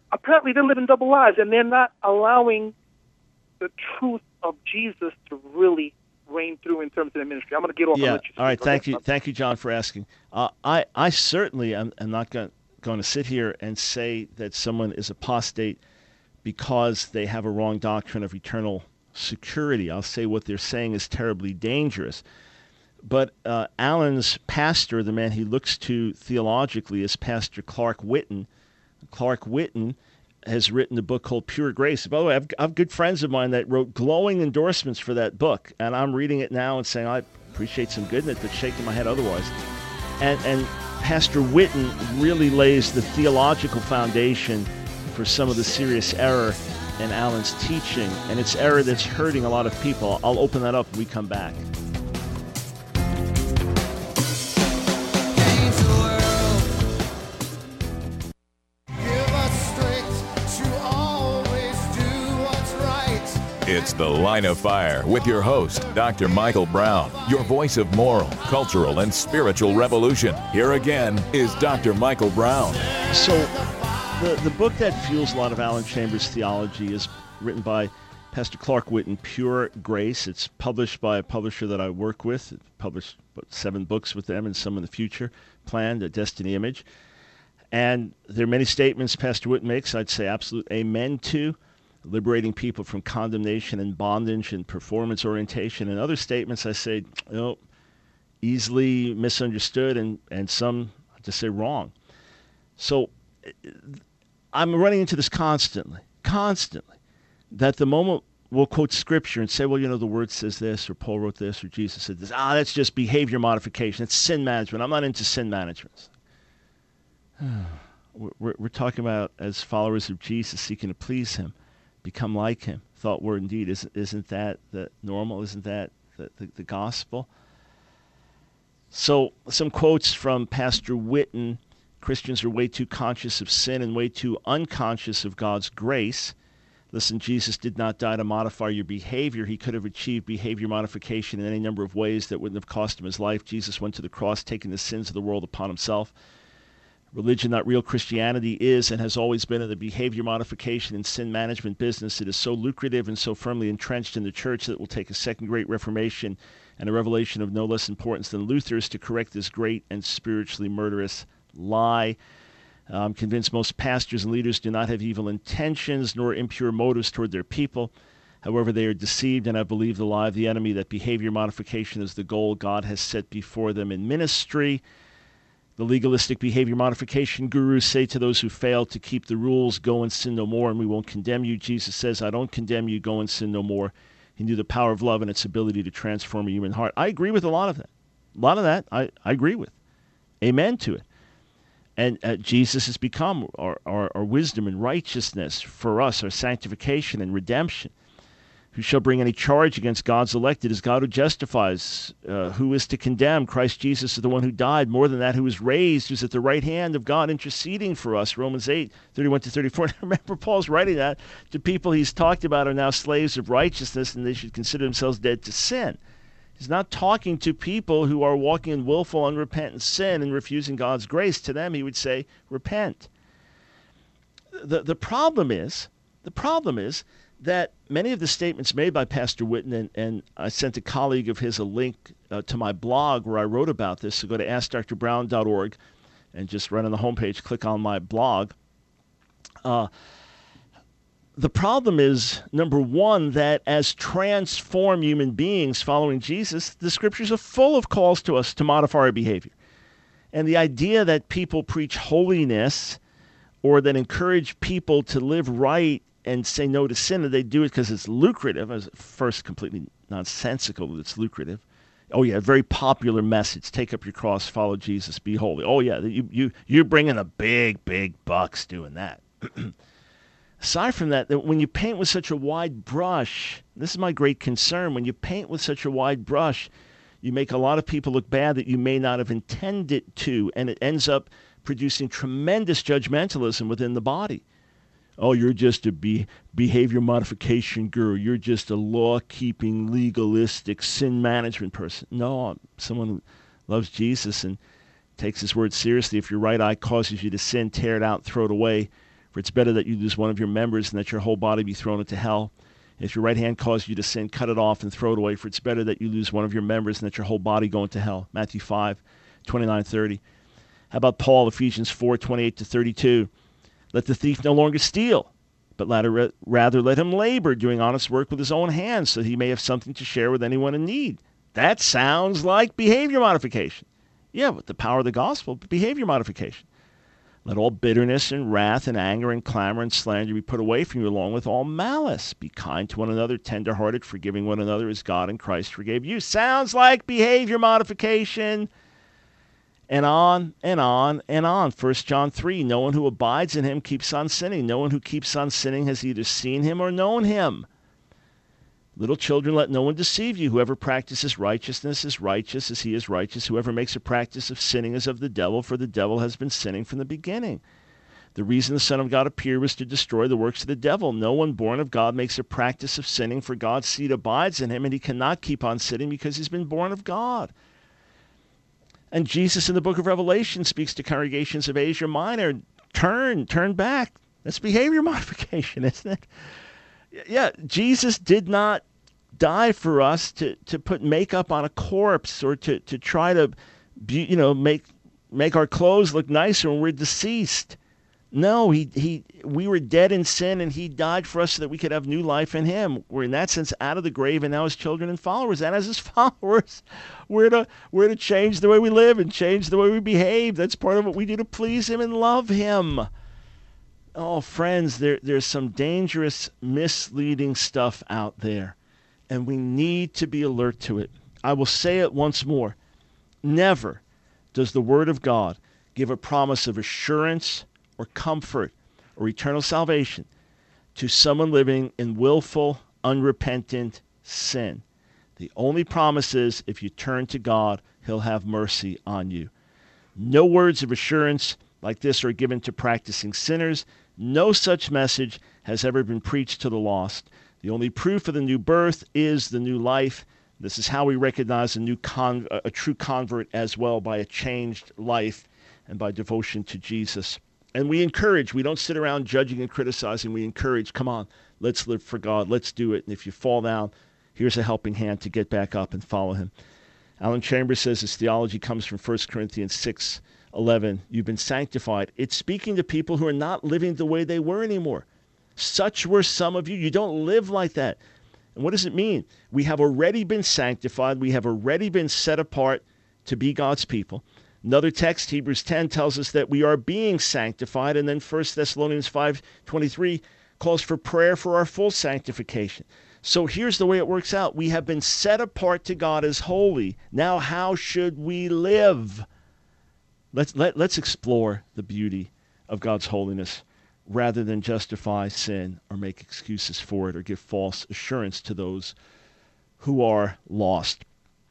apparently they're living double lives, and they're not allowing the truth of Jesus to really reign through in terms of their ministry. I'm going to get off yeah. and let you speak. All right. Go Thank ahead, you. Tom. Thank you, John, for asking. Uh, I, I certainly am, am not going, going to sit here and say that someone is apostate because they have a wrong doctrine of eternal security. I'll say what they're saying is terribly dangerous. But uh, Alan's pastor, the man he looks to theologically, is Pastor Clark Whitten. Clark Whitten has written a book called Pure Grace. By the way, I've, I've good friends of mine that wrote glowing endorsements for that book, and I'm reading it now and saying, I appreciate some good in it, but shaking my head otherwise. And, and Pastor Whitten really lays the theological foundation for some of the serious error in Alan's teaching, and it's error that's hurting a lot of people. I'll open that up when we come back. It's The Line of Fire with your host, Doctor Michael Brown, your voice of moral, cultural, and spiritual revolution. Here again is Doctor Michael Brown. So the, the book that fuels a lot of Alan Chambers' theology is written by Pastor Clark Whitten, Pure Grace. It's published by a publisher that I work with. It's published about seven books with them and some in the future planned, a Destiny Image. And there are many statements Pastor Whitten makes I'd say absolute amen to. Liberating people from condemnation and bondage and performance orientation, and other statements I say, you know, easily misunderstood and, and some, to say, wrong. So I'm running into this constantly, constantly, that the moment we'll quote Scripture and say, well, you know, the Word says this, or Paul wrote this, or Jesus said this. Ah, that's just behavior modification. It's sin management. I'm not into sin management. We're, we're talking about, as followers of Jesus, seeking to please Him, become like Him. Thought, word, and deed. Isn't, isn't that the normal? Isn't that the, the, the gospel? So some quotes from Pastor Whitten. Christians are way too conscious of sin and way too unconscious of God's grace. Listen, Jesus did not die to modify your behavior. He could have achieved behavior modification in any number of ways that wouldn't have cost Him His life. Jesus went to the cross, taking the sins of the world upon Himself. Religion, not real Christianity, is and has always been in the behavior modification and sin management business. It is so lucrative and so firmly entrenched in the church that it will take a second great Reformation and a revelation of no less importance than Luther's to correct this great and spiritually murderous lie. I'm convinced most pastors and leaders do not have evil intentions nor impure motives toward their people. However, they are deceived and have believed the lie of the enemy that behavior modification is the goal God has set before them in ministry. The legalistic behavior modification gurus say to those who fail to keep the rules, go and sin no more, and we won't condemn you. Jesus says, I don't condemn you, go and sin no more. He knew the power of love and its ability to transform a human heart. I agree with a lot of that. A lot of that I, I agree with. Amen to it. And uh, Jesus has become our, our, our wisdom and righteousness for us, our sanctification and redemption. Who shall bring any charge against God's elect? It is God who justifies. Uh, who is to condemn? Christ Jesus is the one who died. More than that, who was raised, who's at the right hand of God interceding for us. Romans eight, thirty-one to thirty-four. Remember, Paul's writing that to people he's talked about are now slaves of righteousness, and they should consider themselves dead to sin. He's not talking to people who are walking in willful, unrepentant sin and refusing God's grace. To them, he would say, repent. The, the problem is, the problem is, that many of the statements made by Pastor Whitten, and, and I sent a colleague of his a link uh, to my blog where I wrote about this, so go to ask dr brown dot org and just right on the homepage, click on my blog. Uh, the problem is, number one, that as transformed human beings following Jesus, the Scriptures are full of calls to us to modify our behavior. And the idea that people preach holiness or that encourage people to live right and say no to sin, and they do it because it's lucrative. As first, completely nonsensical that it's lucrative. Oh yeah, very popular message: take up your cross, follow Jesus, be holy. Oh yeah, you you you're bringing a big big bucks doing that. Aside from that, that when you paint with such a wide brush, this is my great concern. When you paint with such a wide brush, you make a lot of people look bad that you may not have intended to, and it ends up producing tremendous judgmentalism within the body. Oh, you're just a be- behavior modification guru. You're just a law-keeping, legalistic, sin management person. No, I'm someone who loves Jesus and takes His word seriously. If your right eye causes you to sin, tear it out, throw it away. For it's better that you lose one of your members than that your whole body be thrown into hell. If your right hand causes you to sin, cut it off and throw it away. For it's better that you lose one of your members than that your whole body go into hell. Matthew five, twenty-nine, thirty. How about Paul, Ephesians four, twenty-eight to thirty-two? Let the thief no longer steal, but rather let him labor, doing honest work with his own hands, so that he may have something to share with anyone in need. That sounds like behavior modification. Yeah, with the power of the gospel, behavior modification. Let all bitterness and wrath and anger and clamor and slander be put away from you, along with all malice. Be kind to one another, tenderhearted, forgiving one another as God in Christ forgave you. Sounds like behavior modification. And on and on and on. First John three, no one who abides in him keeps on sinning. No one who keeps on sinning has either seen him or known him. Little children, let no one deceive you. Whoever practices righteousness is righteous as he is righteous. Whoever makes a practice of sinning is of the devil, for the devil has been sinning from the beginning. The reason the Son of God appeared was to destroy the works of the devil. No one born of God makes a practice of sinning, for God's seed abides in him, and he cannot keep on sinning because he's been born of God. And Jesus in the book of Revelation speaks to congregations of Asia Minor, turn, turn back. That's behavior modification, isn't it? Yeah, Jesus did not die for us to, to put makeup on a corpse or to, to try to, be, you know, make make our clothes look nicer when we're deceased. No, he he we were dead in sin, and he died for us so that we could have new life in him. We're in that sense out of the grave and now as children and followers. And as his followers, we're to we're to change the way we live and change the way we behave. That's part of what we do to please him and love him. Oh, friends, there, there's some dangerous, misleading stuff out there, and we need to be alert to it. I will say it once more. Never does the Word of God give a promise of assurance or comfort or eternal salvation to someone living in willful, unrepentant sin. The only promise is if you turn to God, he'll have mercy on you. No words of assurance like this are given to practicing sinners. No such message has ever been preached to the lost. The only proof of the new birth is the new life. This is how we recognize a new con- a true convert as well, by a changed life and by devotion to Jesus. And we encourage, we don't sit around judging and criticizing. We encourage, come on, let's live for God. Let's do it. And if you fall down, here's a helping hand to get back up and follow him. Alan Chambers says his theology comes from First Corinthians six eleven. You've been sanctified. It's speaking to people who are not living the way they were anymore. Such were some of you. You don't live like that. And what does it mean? We have already been sanctified. We have already been set apart to be God's people. Another text, Hebrews ten, tells us that we are being sanctified. And then First Thessalonians five twenty-three calls for prayer for our full sanctification. So here's the way it works out. We have been set apart to God as holy. Now, how should we live? Let's, let, let's explore the beauty of God's holiness rather than justify sin or make excuses for it or give false assurance to those who are lost.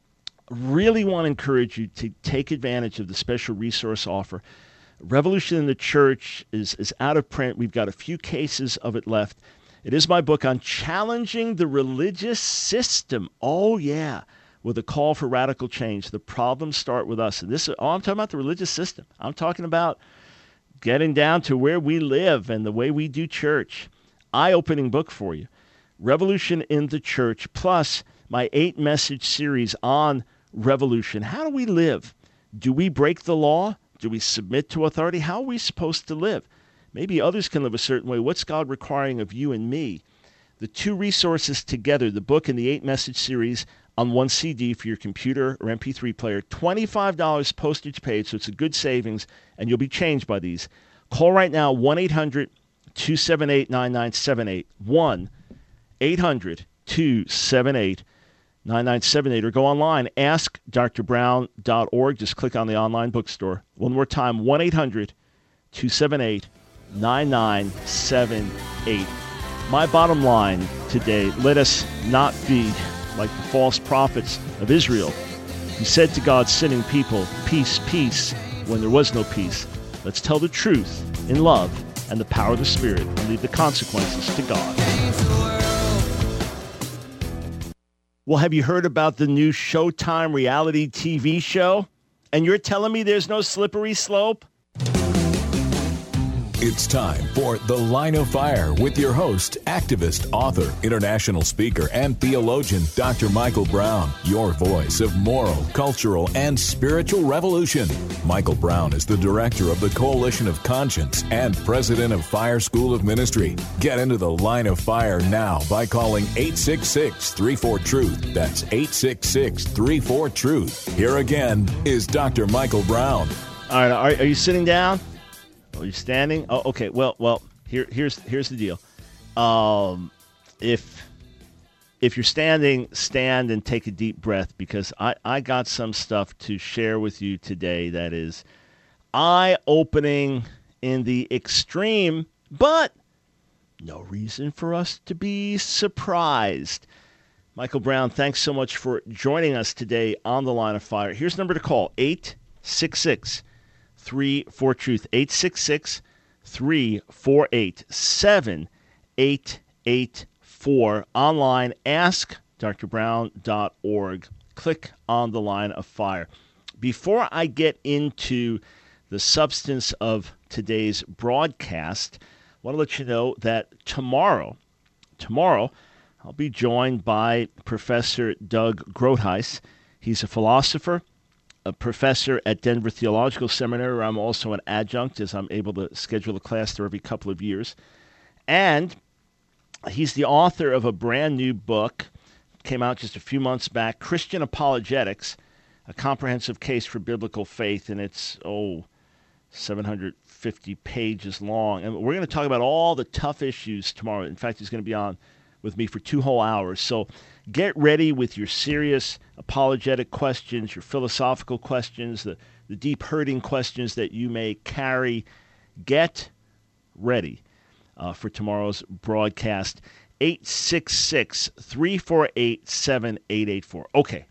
I really want to encourage you to take advantage of the special resource offer. Revolution in the Church is, is out of print. We've got a few cases of it left. It is my book on challenging the religious system. Oh, yeah. With a call for radical change. The problems start with us. And this, oh, I'm talking about the religious system. I'm talking about getting down to where we live and the way we do church. Eye-opening book for you. Revolution in the Church, plus my eight-message series on revolution. How do we live? Do we break the law? Do we submit to authority? How are we supposed to live? Maybe others can live a certain way. What's God requiring of you and me? The two resources together, the book and the eight-message series, on one C D for your computer or M P three player, twenty-five dollars postage paid, so it's a good savings, and you'll be changed by these. Call right now, one eight hundred two seven eight nine nine seven eight, one eight hundred two seven eight nine nine seven eight, or go online, ask dr brown dot org. Just click on the online bookstore. One more time, one eight hundred two seven eight nine nine seven eight. My bottom line today, let us not be like the false prophets of Israel, who said to God's sinning people, peace, peace, when there was no peace. Let's tell the truth in love and the power of the Spirit and leave the consequences to God. Well, have you heard about the new Showtime reality T V show? And you're telling me there's no slippery slope? It's time for The Line of Fire with your host, activist, author, international speaker, and theologian, Doctor Michael Brown, your voice of moral, cultural, and spiritual revolution. Michael Brown is the director of the Coalition of Conscience and president of Fire School of Ministry. Get into The Line of Fire now by calling eight six six, three four, truth. That's eight six six, three four, truth. Here again is Doctor Michael Brown. All right, are, are you sitting down? Are you standing? Oh, okay. Well, well. Here, here's here's the deal. Um, if if you're standing, stand and take a deep breath, because I, I got some stuff to share with you today that is eye-opening in the extreme, but no reason for us to be surprised. Michael Brown, thanks so much for joining us today on The Line of Fire. Here's the number to call: eight six six, three four, truth. eight six six, three four eight, seven eight eight four. Online, ask dr brown dot org. Click on The Line of Fire. Before I get into the substance of today's broadcast, I want to let you know that tomorrow, tomorrow, I'll be joined by Professor Doug Groothuis. He's a philosopher, a professor at Denver Theological Seminary, where I'm also an adjunct, as I'm able to schedule a class there every couple of years. And he's the author of a brand new book, came out just a few months back, Christian Apologetics, A Comprehensive Case for Biblical Faith, and it's, oh, seven hundred fifty pages long. And we're going to talk about all the tough issues tomorrow. In fact, he's going to be on with me for two whole hours. So get ready with your serious apologetic questions, your philosophical questions, the, the deep hurting questions that you may carry. Get ready uh, for tomorrow's broadcast. eight six six, three four eight, seven eight eight four. Okay.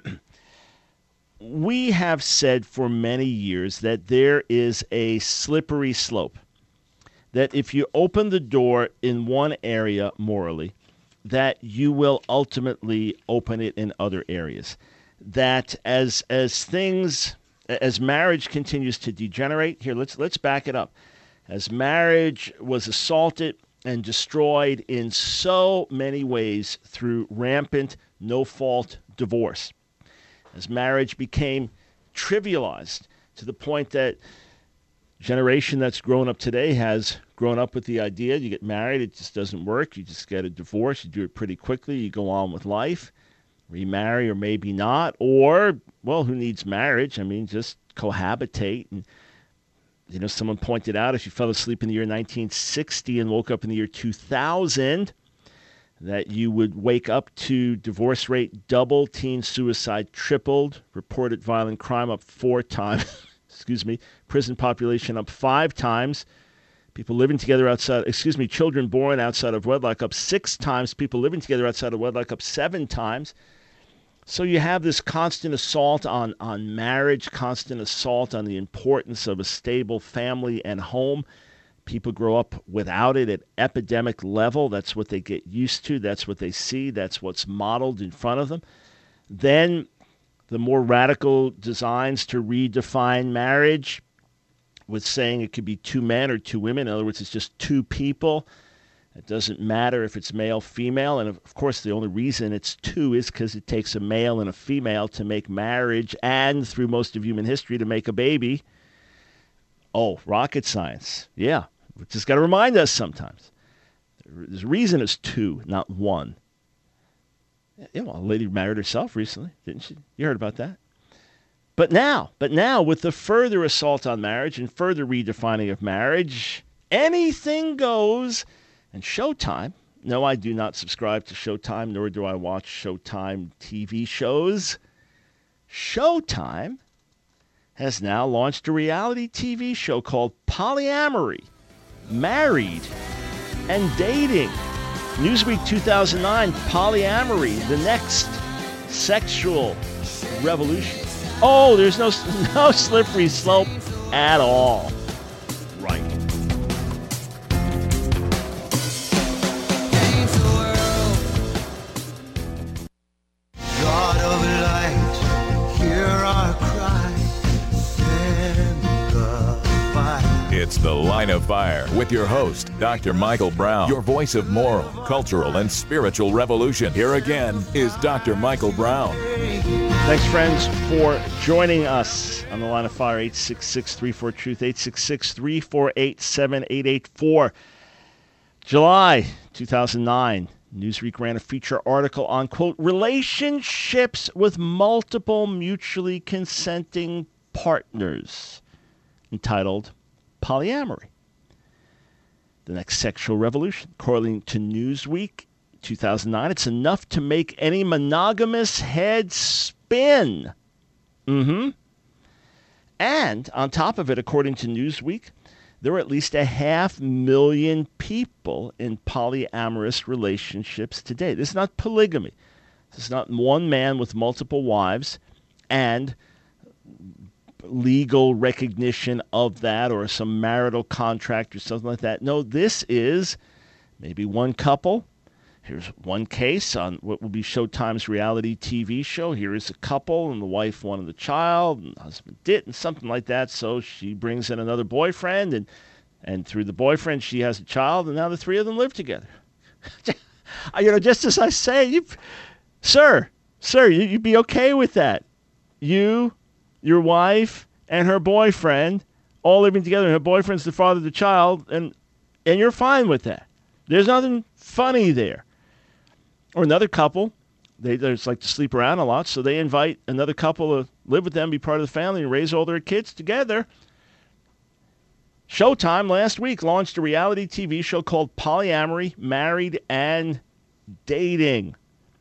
We have said for many years that there is a slippery slope, that if you open the door in one area morally, that you will ultimately open it in other areas. That as as things, as marriage continues to degenerate, here, let's let's back it up. As marriage was assaulted and destroyed in so many ways through rampant, no-fault divorce, as marriage became trivialized to the point that generation that's grown up today has grown up with the idea you get married, it just doesn't work, you just get a divorce, you do it pretty quickly, you go on with life, remarry or maybe not, or, well, who needs marriage? I mean, just cohabitate. And, you know, someone pointed out if you fell asleep in the year nineteen sixty and woke up in the year two thousand, that you would wake up to divorce rate double, teen suicide tripled, reported violent crime up four times, excuse me, prison population up five times, people living together outside, excuse me, children born outside of wedlock up six times, people living together outside of wedlock up seven times. So you have this constant assault on, on marriage, constant assault on the importance of a stable family and home. People grow up without it at epidemic level. That's what they get used to. That's what they see. That's what's modeled in front of them. Then the more radical designs to redefine marriage with saying it could be two men or two women. In other words, it's just two people. It doesn't matter if it's male, female. And of course, the only reason it's two is because it takes a male and a female to make marriage and through most of human history to make a baby. Oh, rocket science. Yeah. We just got to remind us sometimes. There's a reason it's two, not one. Yeah, well, a lady married herself recently, didn't she? You heard about that. But now, but now, with the further assault on marriage and further redefining of marriage, anything goes. And Showtime, no, I do not subscribe to Showtime, nor do I watch Showtime T V shows. Showtime has now launched a reality T V show called Polyamory, Married and Dating. Newsweek two thousand nine, Polyamory, the next sexual revolution. Oh, there's no, no slippery slope at all. Right. God of light, hear our cry, send the fire. It's The Line of Fire with your host, Doctor Michael Brown, your voice of moral, cultural, and spiritual revolution. Here again is Doctor Michael Brown. Thanks, friends, for joining us on The Line of Fire. Eight six six, three four, truth, eight six six, three four eight, seven eight eight four. July two thousand nine, Newsweek ran a feature article on, quote, relationships with multiple mutually consenting partners, entitled Polyamory, the next sexual revolution. According to Newsweek two thousand nine, it's enough to make any monogamous head spin. Mm-hmm. And on top of it, according to Newsweek, there are at least a half million people in polyamorous relationships today. This is not polygamy. This is not one man with multiple wives and legal recognition of that or some marital contract or something like that. No, this is maybe one couple. Here's one case on what will be Showtime's reality T V show. Here is a couple, and the wife wanted a child, and the husband didn't, something like that. So she brings in another boyfriend, and and through the boyfriend, she has a child, and now the three of them live together. You know, just as I say, you, sir, sir, you, you'd be okay with that. You, your wife, and her boyfriend all living together, and her boyfriend's the father of the child, and and you're fine with that. There's nothing funny there. Or another couple, they, they just like to sleep around a lot, so they invite another couple to live with them, be part of the family, and raise all their kids together. Showtime last week launched a reality T V show called Polyamory, Married and Dating.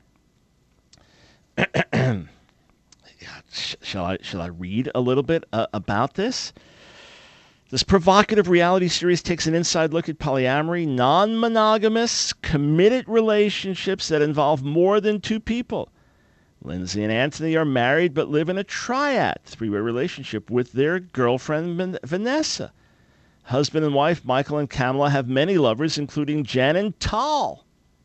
shall I shall I read a little bit uh, about this? This provocative reality series takes an inside look at polyamory, non-monogamous, committed relationships that involve more than two people. Lindsay and Anthony are married but live in a triad, three-way relationship with their girlfriend, Vanessa. Husband and wife, Michael and Kamala, have many lovers, including Jen and Tal.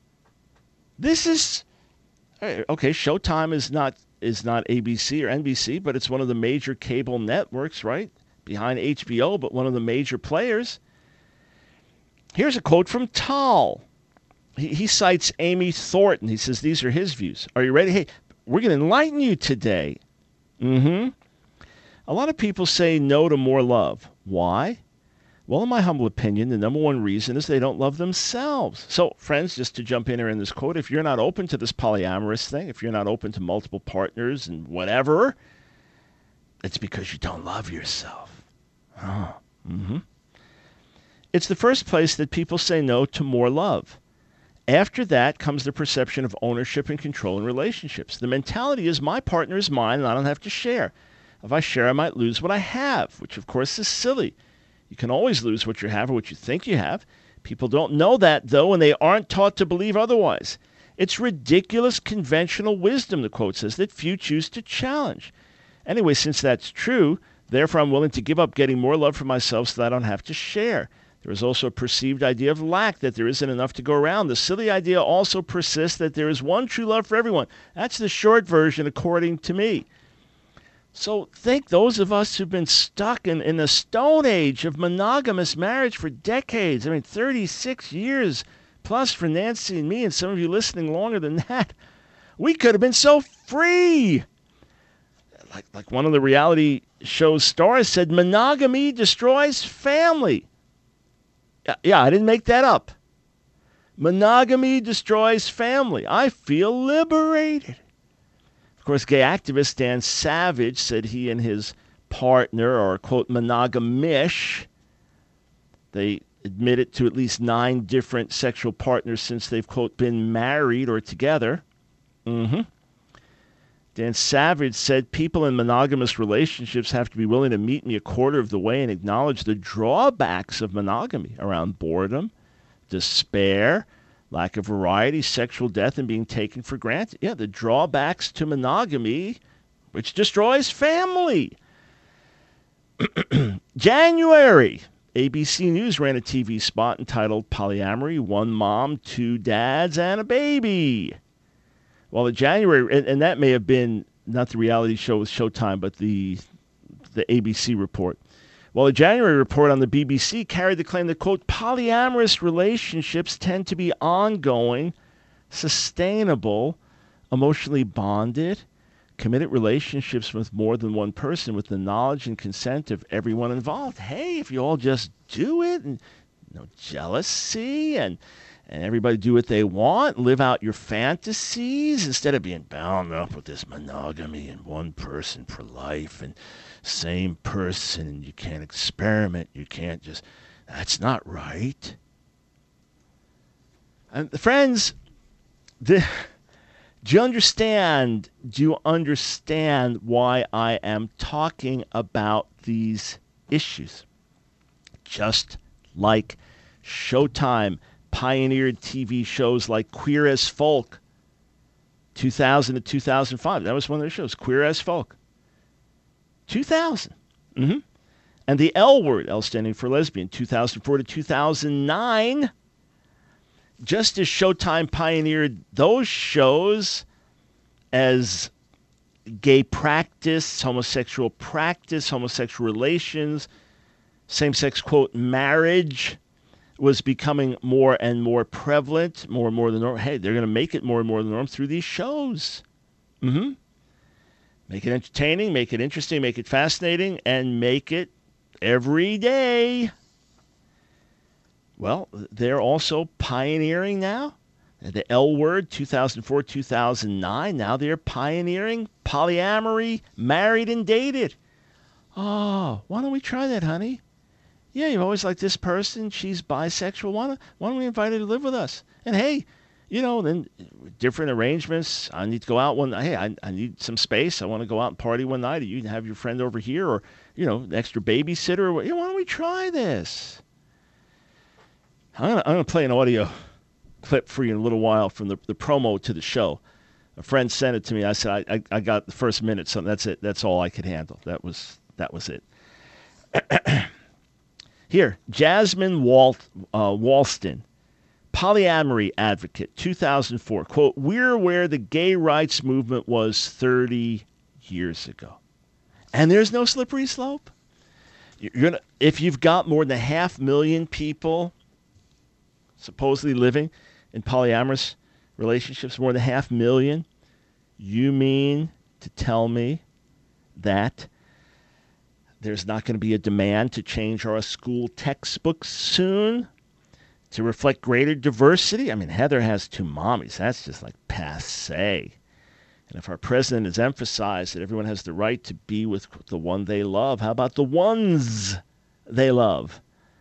This is... Okay, Showtime is not is not A B C or N B C, but it's one of the major cable networks, right? Behind H B O, but one of the major players. Here's a quote from Tal. He, he cites Amy Thornton. He says, these are his views. Are you ready? Hey, we're going to enlighten you today. Mm-hmm. A lot of people say no to more love. Why? Well, in my humble opinion, the number one reason is they don't love themselves. So, friends, just to jump in here in this quote, if you're not open to this polyamorous thing, if you're not open to multiple partners and whatever, it's because you don't love yourself. Oh, mm-hmm. It's the first place that people say no to more love. After that comes the perception of ownership and control in relationships. The mentality is my partner is mine and I don't have to share. If I share, I might lose what I have, which of course is silly. You can always lose what you have or what you think you have. People don't know that, though, and they aren't taught to believe otherwise. It's ridiculous conventional wisdom, the quote says, that few choose to challenge. Anyway, since that's true, therefore I'm willing to give up getting more love for myself so that I don't have to share. There is also a perceived idea of lack, that there isn't enough to go around. The silly idea also persists that there is one true love for everyone. That's the short version, according to me. So think those of us who've been stuck in, in the stone age of monogamous marriage for decades, I mean, thirty-six years plus for Nancy and me, and some of you listening longer than that, we could have been so free. Like, like one of the reality show's stars said, monogamy destroys family. Yeah, yeah, I didn't make that up. Monogamy destroys family. I feel liberated. Of course, gay activist Dan Savage said he and his partner are, quote, monogamish. They admitted to at least nine different sexual partners since they've, quote, been married or together. Mm-hmm. Dan Savage said people in monogamous relationships have to be willing to meet me a quarter of the way and acknowledge the drawbacks of monogamy around boredom, despair, lack of variety, sexual death, and being taken for granted. Yeah, the drawbacks to monogamy, which destroys family. January, A B C News ran a T V spot entitled Polyamory, One Mom, Two Dads, and a Baby. Well, in January, and, and that may have been not the reality show with Showtime, but the the A B C report. Well, a January report on the B B C carried the claim that, quote, polyamorous relationships tend to be ongoing, sustainable, emotionally bonded, committed relationships with more than one person with the knowledge and consent of everyone involved. Hey, if you all just do it, and no jealousy, and and everybody do what they want, live out your fantasies instead of being bound up with this monogamy and one person for life and same person, and you can't experiment, you can't just, that's not right. And friends, the, do you understand, do you understand why I am talking about these issues? Just like Showtime pioneered T V shows like Queer as Folk, two thousand to two thousand five. That was one of their shows, Queer as Folk. two thousand. Mm-hmm. And the L Word, L standing for lesbian, two thousand four to two thousand nine. Just as Showtime pioneered those shows as gay practice, homosexual practice, homosexual relations, same-sex, quote, marriage was becoming more and more prevalent, more and more the norm. Hey, they're going to make it more and more the norm through these shows. Mm-hmm. Make it entertaining, make it interesting, make it fascinating, and make it every day. Well, they're also pioneering now. The L Word, two thousand four, two thousand nine. Now they're pioneering polyamory, married and dated. Oh, why don't we try that, honey? Yeah, you've always liked this person. She's bisexual. Why don't, why don't we invite her to live with us? And hey, you know, then different arrangements. I need to go out one night. Hey, I, I need some space. I want to go out and party one night. Or you can have your friend over here, or, you know, an extra babysitter. Or, you know, why don't we try this? I'm going to I'm gonna play an audio clip for you in a little while from the, the promo to the show. A friend sent it to me. I said, I, I, I got the first minute, so that's it. That's all I could handle. That was, that was it. Here, Jasmine Walt, uh, Walston, polyamory advocate, two thousand four. Quote, we're where the gay rights movement was thirty years ago. And there's no slippery slope. You're gonna, if you've got more than a half million people supposedly living in polyamorous relationships, more than a half million, you mean to tell me that there's not going to be a demand to change our school textbooks soon to reflect greater diversity? I mean, Heather has two mommies. That's just like passé. And if our president has emphasized that everyone has the right to be with the one they love, how about the ones they love?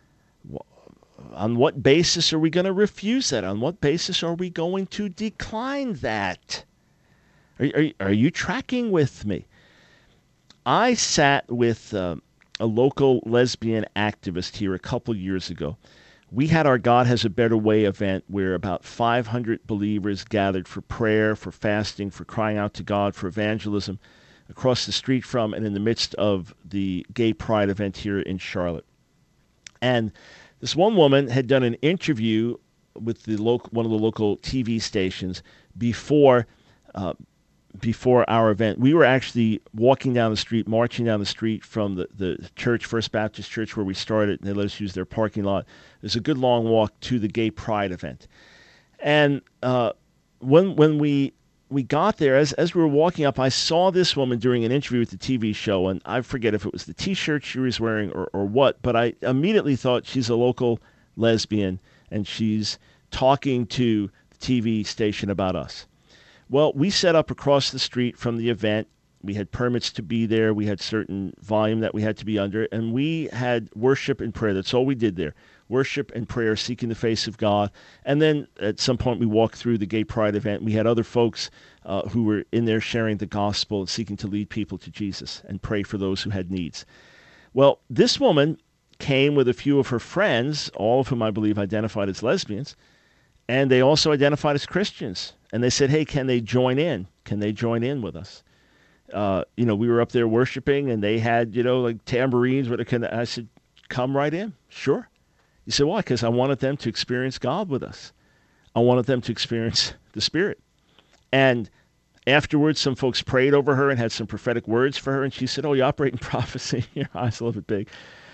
On what basis are we going to refuse that? On what basis are we going to decline that? Are, are, are you tracking with me? I sat with uh, a local lesbian activist here a couple years ago. We had our God Has a Better Way event where about five hundred believers gathered for prayer, for fasting, for crying out to God, for evangelism across the street from and in the midst of the Gay Pride event here in Charlotte. And this one woman had done an interview with the local, one of the local T V stations before uh, before our event. We were actually walking down the street, marching down the street from the, the church, First Baptist Church, where we started, and they let us use their parking lot. There's a good long walk to the Gay Pride event. And uh, when when we we got there, as as we were walking up, I saw this woman during an interview with the T V show, and I forget if it was the T-shirt she was wearing or, or what, but I immediately thought she's a local lesbian, and she's talking to the T V station about us. Well, we set up across the street from the event. We had permits to be there. We had certain volume that we had to be under, and we had worship and prayer. That's all we did there. Worship and prayer, seeking the face of God. And then at some point we walked through the Gay Pride event. We had other folks uh, who were in there sharing the gospel and seeking to lead people to Jesus and pray for those who had needs. Well, this woman came with a few of her friends, all of whom I believe identified as lesbians, and they also identified as Christians. And they said, hey, can they join in? Can they join in with us? Uh, you know, we were up there worshiping, and they had, you know, like tambourines. What can I said, come right in. Sure. He said, why? Because I wanted them to experience God with us. I wanted them to experience the Spirit. And afterwards, some folks prayed over her and had some prophetic words for her. And she said, oh, you operate in prophecy. Your eyes a little bit big.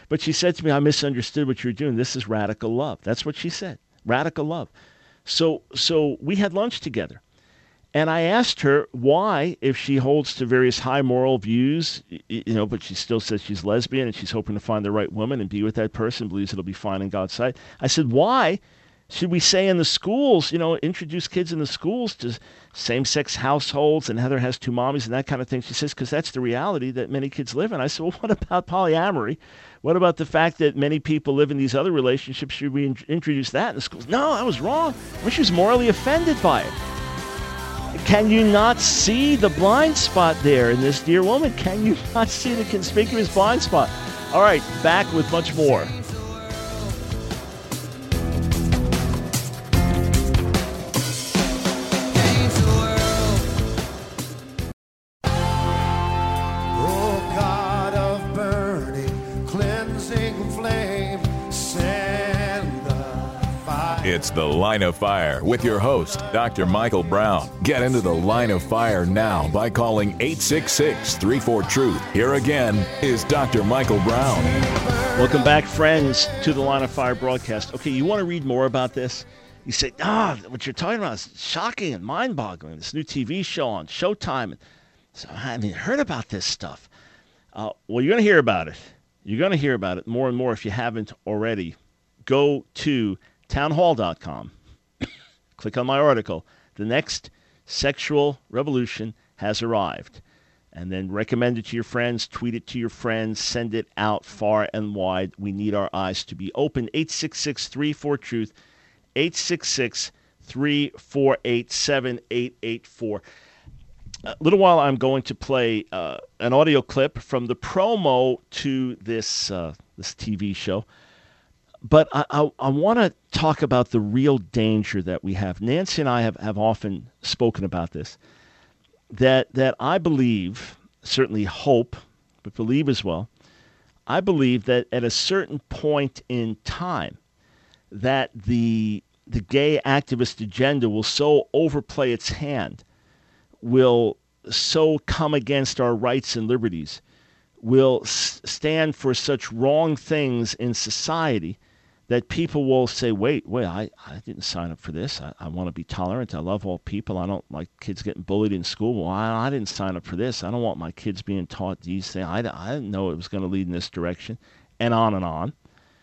But she said to me, I misunderstood what you're doing. This is radical love. That's what she said. Radical love. So so we had lunch together. And I asked her why, if she holds to various high moral views, you know, but she still says she's lesbian and she's hoping to find the right woman and be with that person, believes it'll be fine in God's sight. I said, why should we say in the schools, you know, introduce kids in the schools to same-sex households and Heather has two mommies and that kind of thing? She says, because that's the reality that many kids live in. I said, well, what about polyamory? What about the fact that many people live in these other relationships? Should we in- introduce that in the schools? No, I was wrong. I mean, she was morally offended by it. Can you not see the blind spot there in this dear woman? Can you not see the conspicuous blind spot? All right, back with much more. It's The Line of Fire with your host, Doctor Michael Brown. Get into the Line of Fire now by calling eight six six, three four, truth. Here again is Doctor Michael Brown. Welcome back, friends, to the Line of Fire broadcast. Okay, you want to read more about this? You say, ah, what you're talking about is shocking and mind-boggling. This new T V show on Showtime. So I haven't heard about this stuff. Uh, well, you're going to hear about it. You're going to hear about it more and more if you haven't already. Go to townhall dot com. Click on my article. The next sexual revolution has arrived. And then recommend it to your friends, tweet it to your friends, send it out far and wide. We need our eyes to be open. eight six six, three four, truth. eight six six, three four eight, seven eight eight four. A little while I'm going to play uh, an audio clip from the promo to this uh, this T V show. But I, I, I want to talk about the real danger that we have. Nancy and I have, have often spoken about this, that that I believe, certainly hope, but believe as well, I believe that at a certain point in time, that the the gay activist agenda will so overplay its hand, will so come against our rights and liberties, will s- stand for such wrong things in society, that people will say, wait, wait, I, I didn't sign up for this. I, I want to be tolerant. I love all people. I don't like kids getting bullied in school. Well, I, I didn't sign up for this. I don't want my kids being taught these things. I, I didn't know it was going to lead in this direction, and on and on.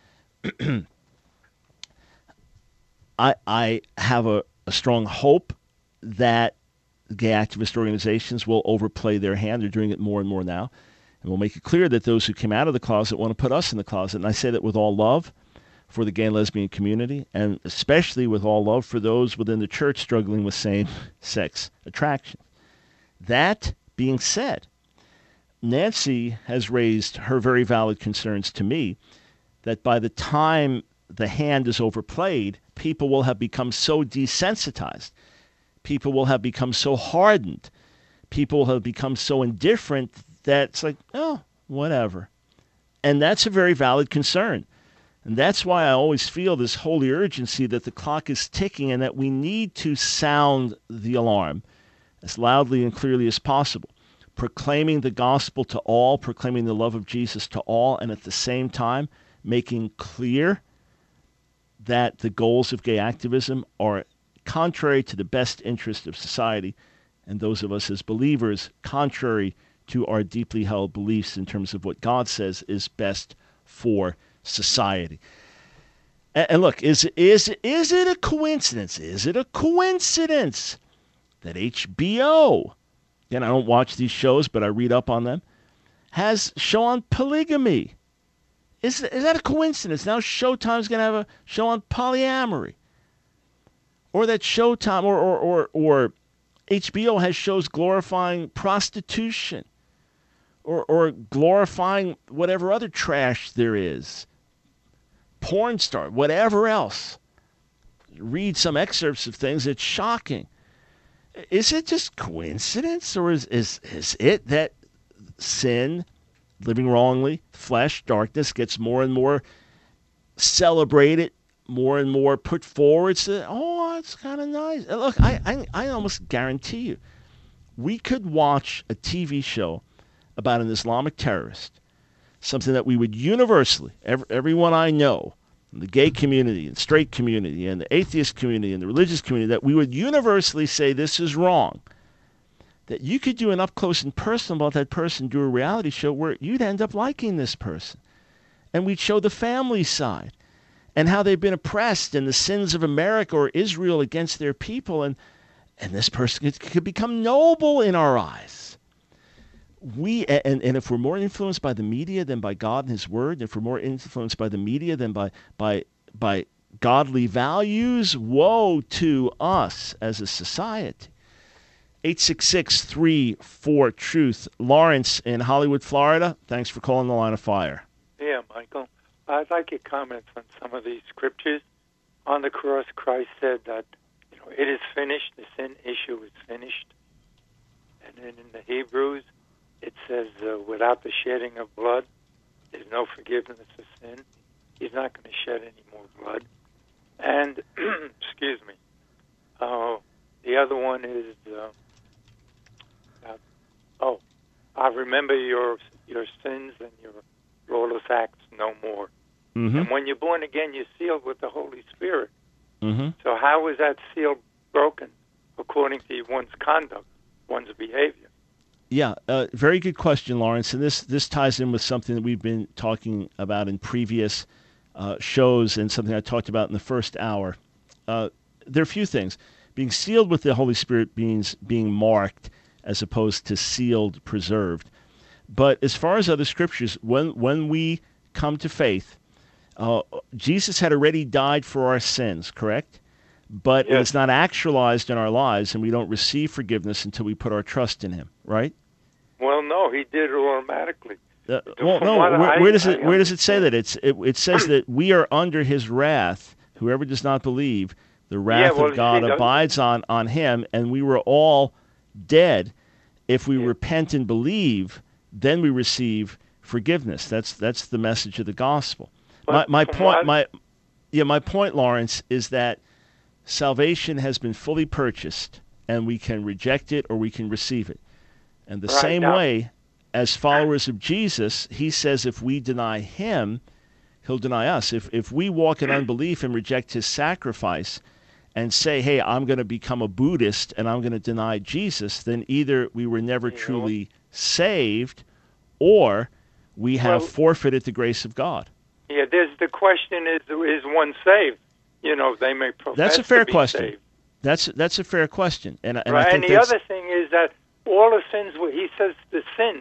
I, I have a, a strong hope that gay activist organizations will overplay their hand. They're doing it more and more now. And we'll make it clear that those who came out of the closet want to put us in the closet. And I say that with all love for the gay and lesbian community, and especially with all love for those within the church struggling with same-sex attraction. That being said, Nancy has raised her very valid concerns to me that by the time the hand is overplayed, people will have become so desensitized. People will have become so hardened. People will have become so indifferent that it's like, oh, whatever. And that's a very valid concern. And that's why I always feel this holy urgency that the clock is ticking and that we need to sound the alarm as loudly and clearly as possible, proclaiming the gospel to all, proclaiming the love of Jesus to all, and at the same time making clear that the goals of gay activism are contrary to the best interest of society, and those of us as believers contrary to our deeply held beliefs in terms of what God says is best for society. And, and look, is is is it a coincidence? Is it a coincidence that H B O, and I don't watch these shows, but I read up on them, has a show on polygamy? Is is that a coincidence? Now Showtime's going to have a show on polyamory, or that Showtime or or or, or H B O has shows glorifying prostitution, or or glorifying whatever other trash there is. Porn star, whatever else. Read some excerpts of things. It's shocking. Is it just coincidence, or is is, is it that sin, living wrongly, flesh, darkness gets more and more celebrated, more and more put forward? So, oh, it's kind of nice. Look, I, I I almost guarantee you, we could watch a T V show about an Islamic terrorist something that we would universally, every, everyone I know, the gay community and straight community and the atheist community and the religious community, that we would universally say this is wrong, that you could do an up-close and personal about that person, do a reality show where you'd end up liking this person. And we'd show the family side and how they've been oppressed and the sins of America or Israel against their people. And, and this person could, could become noble in our eyes. We and, and if we're more influenced by the media than by God and His Word, if we're more influenced by the media than by by by godly values, woe to us as a society. eight six six, three four, truth. Lawrence in Hollywood, Florida. Thanks for calling the Line of Fire. Yeah, Michael. I'd like your comments on some of these scriptures. On the cross, Christ said that, you know, it is finished. The sin issue is finished. And then in the Hebrews, it says, uh, without the shedding of blood, there's no forgiveness of sin. He's not going to shed any more blood. And, excuse me, uh, the other one is, uh, uh, oh, I remember your your sins and your lawless acts no more. Mm-hmm. And when you're born again, you're sealed with the Holy Spirit. Mm-hmm. So how is that seal broken according to one's conduct, one's behavior? Yeah, uh, very good question, Lawrence. And this, this ties in with something that we've been talking about in previous uh, shows and something I talked about in the first hour. Uh, there are a few things. Being sealed with the Holy Spirit means being marked as opposed to sealed, preserved. But as far as other scriptures, when when we come to faith, uh, Jesus had already died for our sins, correct? But Yes. it's not actualized in our lives, and we don't receive forgiveness until we put our trust in Him, right? Well, no, he did it automatically. Uh, well, From no. what Where, I- where does it I Where does it say that? It's it, it says that we are under His wrath. Whoever does not believe, the wrath well, of God see, abides on on him. And we were all dead. If we Yeah. repent and believe, then we receive forgiveness. That's that's the message of the gospel. But my my from point what- my yeah my point, Lawrence, is that salvation has been fully purchased, and we can reject it or we can receive it. And the Right, same now- way, as followers of Jesus, He says if we deny Him, He'll deny us. If if we walk in unbelief and reject His sacrifice and say, hey, I'm going to become a Buddhist and I'm going to deny Jesus, then either we were never You know. truly saved or we have Well- forfeited the grace of God. Yeah, there's the question is, is one saved? You know, they may profess That's a fair to be question. saved. That's that's a fair question. And, and Right, I and think the that's, other thing is that all the sins, he says the sins,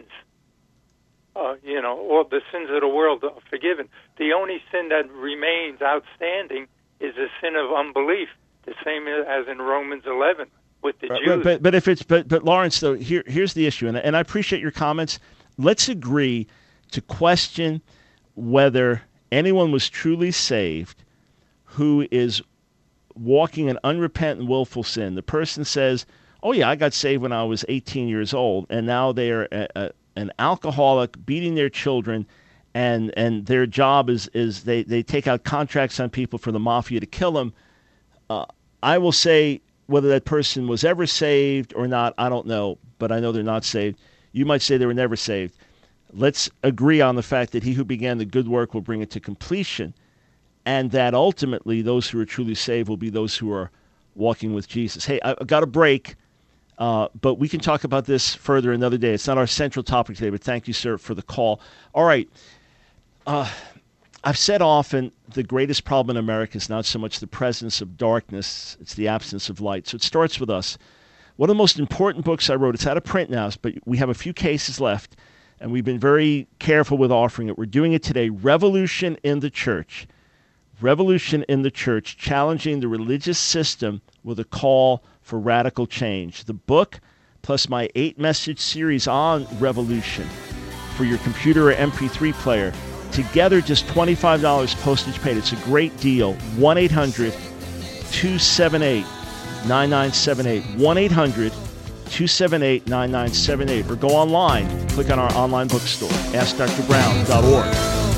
uh, you know, all the sins of the world are forgiven. The only sin that remains outstanding is the sin of unbelief, the same as in Romans eleven with the Right, Jews. But but if it's but but Lawrence, though, here here's the issue, and and I appreciate your comments. Let's agree to question whether anyone was truly saved who is walking in unrepentant, willful sin. The person says, "Oh yeah, I got saved when I was eighteen years old," and now they are a, a, an alcoholic, beating their children, and and their job is is they they take out contracts on people for the mafia to kill them. Uh, I will say whether that person was ever saved or not, I don't know, but I know they're not saved. You might say they were never saved. Let's agree on the fact that He who began the good work will bring it to completion, and that ultimately those who are truly saved will be those who are walking with Jesus. Hey, I- I've got a break, uh, but we can talk about this further another day. It's not our central topic today, but thank you, sir, for the call. All right. Uh, I've said often the greatest problem in America is not so much the presence of darkness, it's the absence of light. So it starts with us. One of the most important books I wrote, it's out of print now, but we have a few cases left, and we've been very careful with offering it. We're doing it today, Revolution in the Church. Revolution in the Church, challenging the religious system with a call for radical change. The book, plus my eight-message series on revolution for your computer or M P three player, together just twenty-five dollars postage paid. It's a great deal. one eight hundred two seven eight nine nine seven eight. one eight hundred two seven eight nine nine seven eight. Or go online, click on our online bookstore, ask dr brown dot org.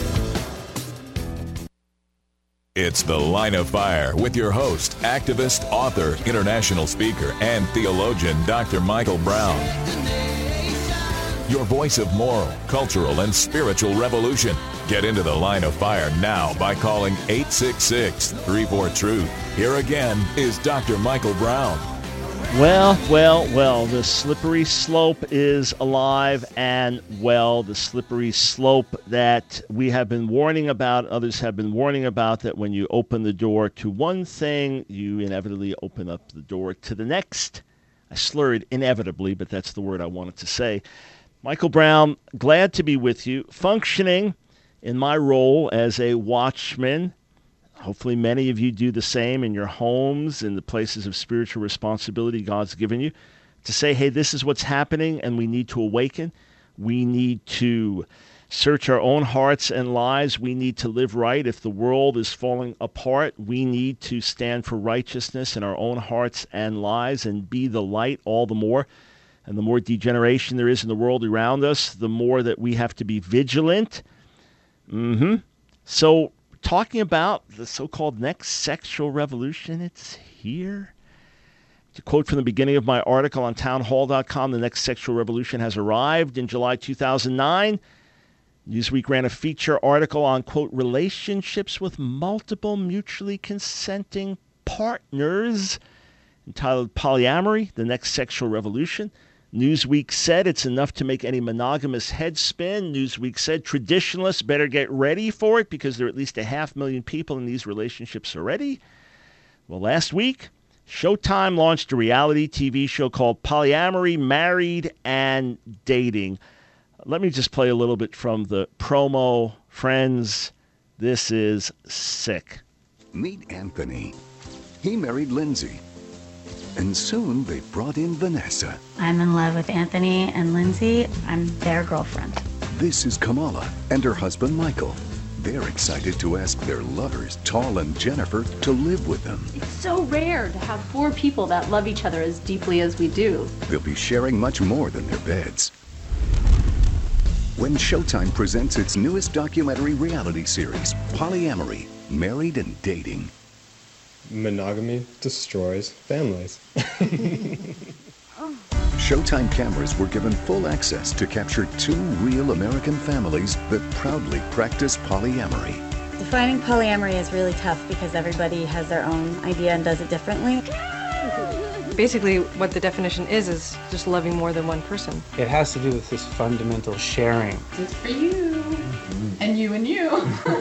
It's The Line of Fire with your host, activist, author, international speaker, and theologian, Doctor Michael Brown. your voice of moral, cultural, and spiritual revolution. Get into the line of fire now by calling eight six six, three four, truth. Here again is Doctor Michael Brown. Well, well, well, the slippery slope is alive and well. The slippery slope that we have been warning about, others have been warning about, that when you open the door to one thing, you inevitably open up the door to the next. I slurred inevitably, but that's the word I wanted to say. Michael Brown, glad to be with you, functioning in my role as a watchman. Hopefully many of you do the same in your homes, in the places of spiritual responsibility God's given you, to say, hey, this is what's happening, and we need to awaken. We need to search our own hearts and lives. We need to live right. If the world is falling apart, we need to stand for righteousness in our own hearts and lives and be the light all the more. And the more degeneration there is in the world around us, the more that we have to be vigilant. Mm-hmm. So, talking about the so-called next sexual revolution, it's here. To quote from the beginning of my article on townhall dot com, the next sexual revolution has arrived in July two thousand nine. Newsweek ran a feature article on, quote, relationships with multiple mutually consenting partners, entitled Polyamory, the Next Sexual Revolution. Newsweek said it's enough to make any monogamous head spin. Newsweek said traditionalists better get ready for it because there are at least a half million people in these relationships already. Well, last week, Showtime launched a reality T V show called Polyamory, Married and Dating. Let me just play a little bit from the promo. Friends, this is sick. Meet Anthony. He married Lindsay. And soon they brought in Vanessa. I'm in love with Anthony and Lindsay. I'm their girlfriend. This is Kamala and her husband Michael. They're excited to ask their lovers, Tall and Jennifer, to live with them. It's so rare to have four people that love each other as deeply as we do. They'll be sharing much more than their beds. When Showtime presents its newest documentary reality series, Polyamory, Married and Dating. Monogamy destroys families. Showtime cameras were given full access to capture two real American families that proudly practice polyamory. Defining polyamory is really tough because everybody has their own idea and does it differently. Basically, what the definition is, is just loving more than one person. It has to do with this fundamental sharing. It's for you, mm-hmm. and you and you.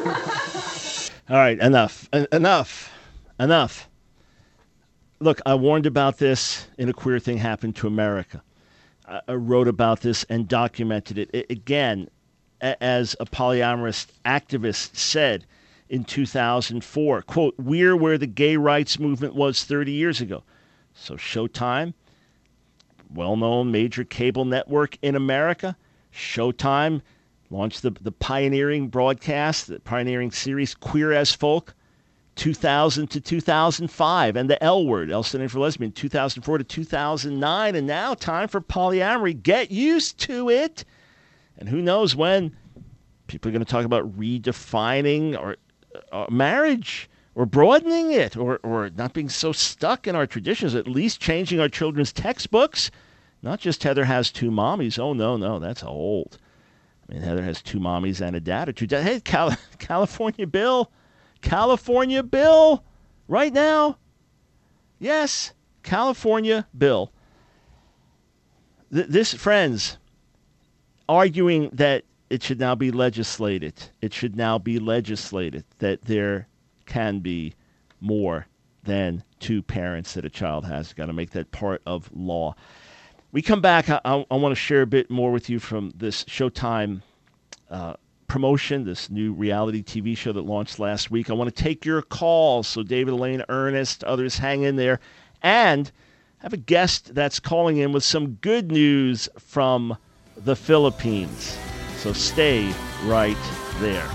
All right, enough, en- enough. Enough. Look, I warned about this in A Queer Thing Happened to America. I, I wrote about this and documented it. it again, a, as a polyamorous activist said in two thousand four, quote, we're where the gay rights movement was thirty years ago. So Showtime, well-known major cable network in America, Showtime launched the, the pioneering broadcast, the pioneering series Queer as Folk, two thousand to two thousand five, and the L Word, L standing for lesbian, two thousand four to two thousand nine, and now time for polyamory. Get used to it. And who knows when people are going to talk about redefining or uh, marriage or broadening it or, or not being so stuck in our traditions, at least changing our children's textbooks. Not just Heather has two mommies. Oh, no, no, that's old. I mean, Heather has two mommies and a dad or two dads. Hey, Cal- California Bill. California Bill right now. Yes, California Bill. Th- this, friends, arguing that it should now be legislated. It should now be legislated that there can be more than two parents that a child has. Got to make that part of law. We come back. I, I, I want to share a bit more with you from this Showtime uh promotion, this new reality T V show that launched last week. I want to take your calls. So David, Elaine, Ernest, others hang in there. And have a guest that's calling in with some good news from the Philippines. So stay right there.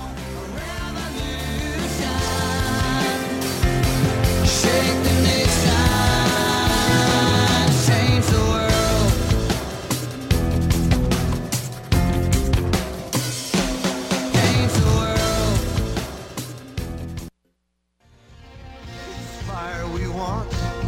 Shake the nation, change the world.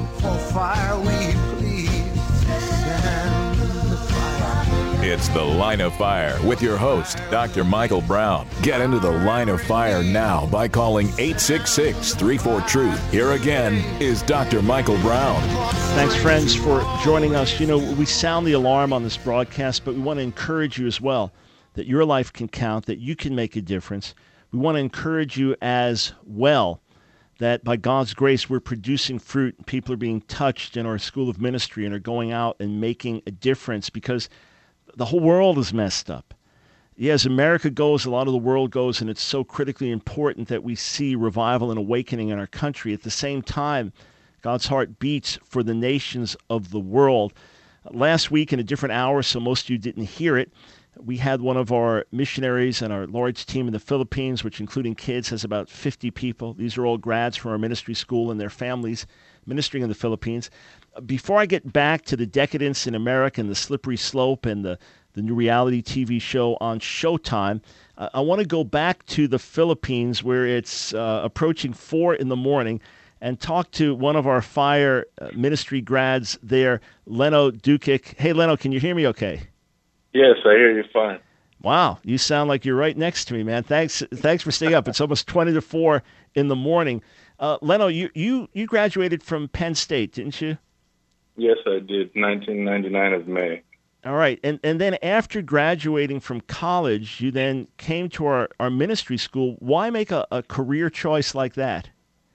It's the line Line of Fire with your host, Doctor Michael Brown. Get into the Line of Fire now by calling eight six six, three four, TRUTH. Here again is Doctor Michael Brown. Thanks, friends, for joining us. You know, we sound the alarm on this broadcast, but we want to encourage you as well that your life can count, that you can make a difference. We want to encourage you as well that by God's grace, we're producing fruit. People are being touched in our school of ministry and are going out and making a difference because the whole world is messed up. Yeah, as America goes, a lot of the world goes, and it's so critically important that we see revival and awakening in our country. At the same time, God's heart beats for the nations of the world. Last week, in a different hour, so most of you didn't hear it, we had one of our missionaries and our large team in the Philippines, which including kids has about fifty people. These are all grads from our ministry school and their families ministering in the Philippines. Before I get back to the decadence in America and the slippery slope and the, the new reality T V show on Showtime, uh, I want to go back to the Philippines where it's uh, approaching four in the morning and talk to one of our fire uh, ministry grads there, Leno Dukic. Hey, Leno, can you hear me okay? Yes, I hear you fine. Wow, you sound like you're right next to me, man. Thanks thanks for staying up. It's almost twenty to four in the morning. Uh, Leno, you, you, you graduated from Penn State, didn't you? Yes, I did, nineteen ninety-nine of May. All right, and, and then after graduating from college, you then came to our, our ministry school. Why make a, a career choice like that?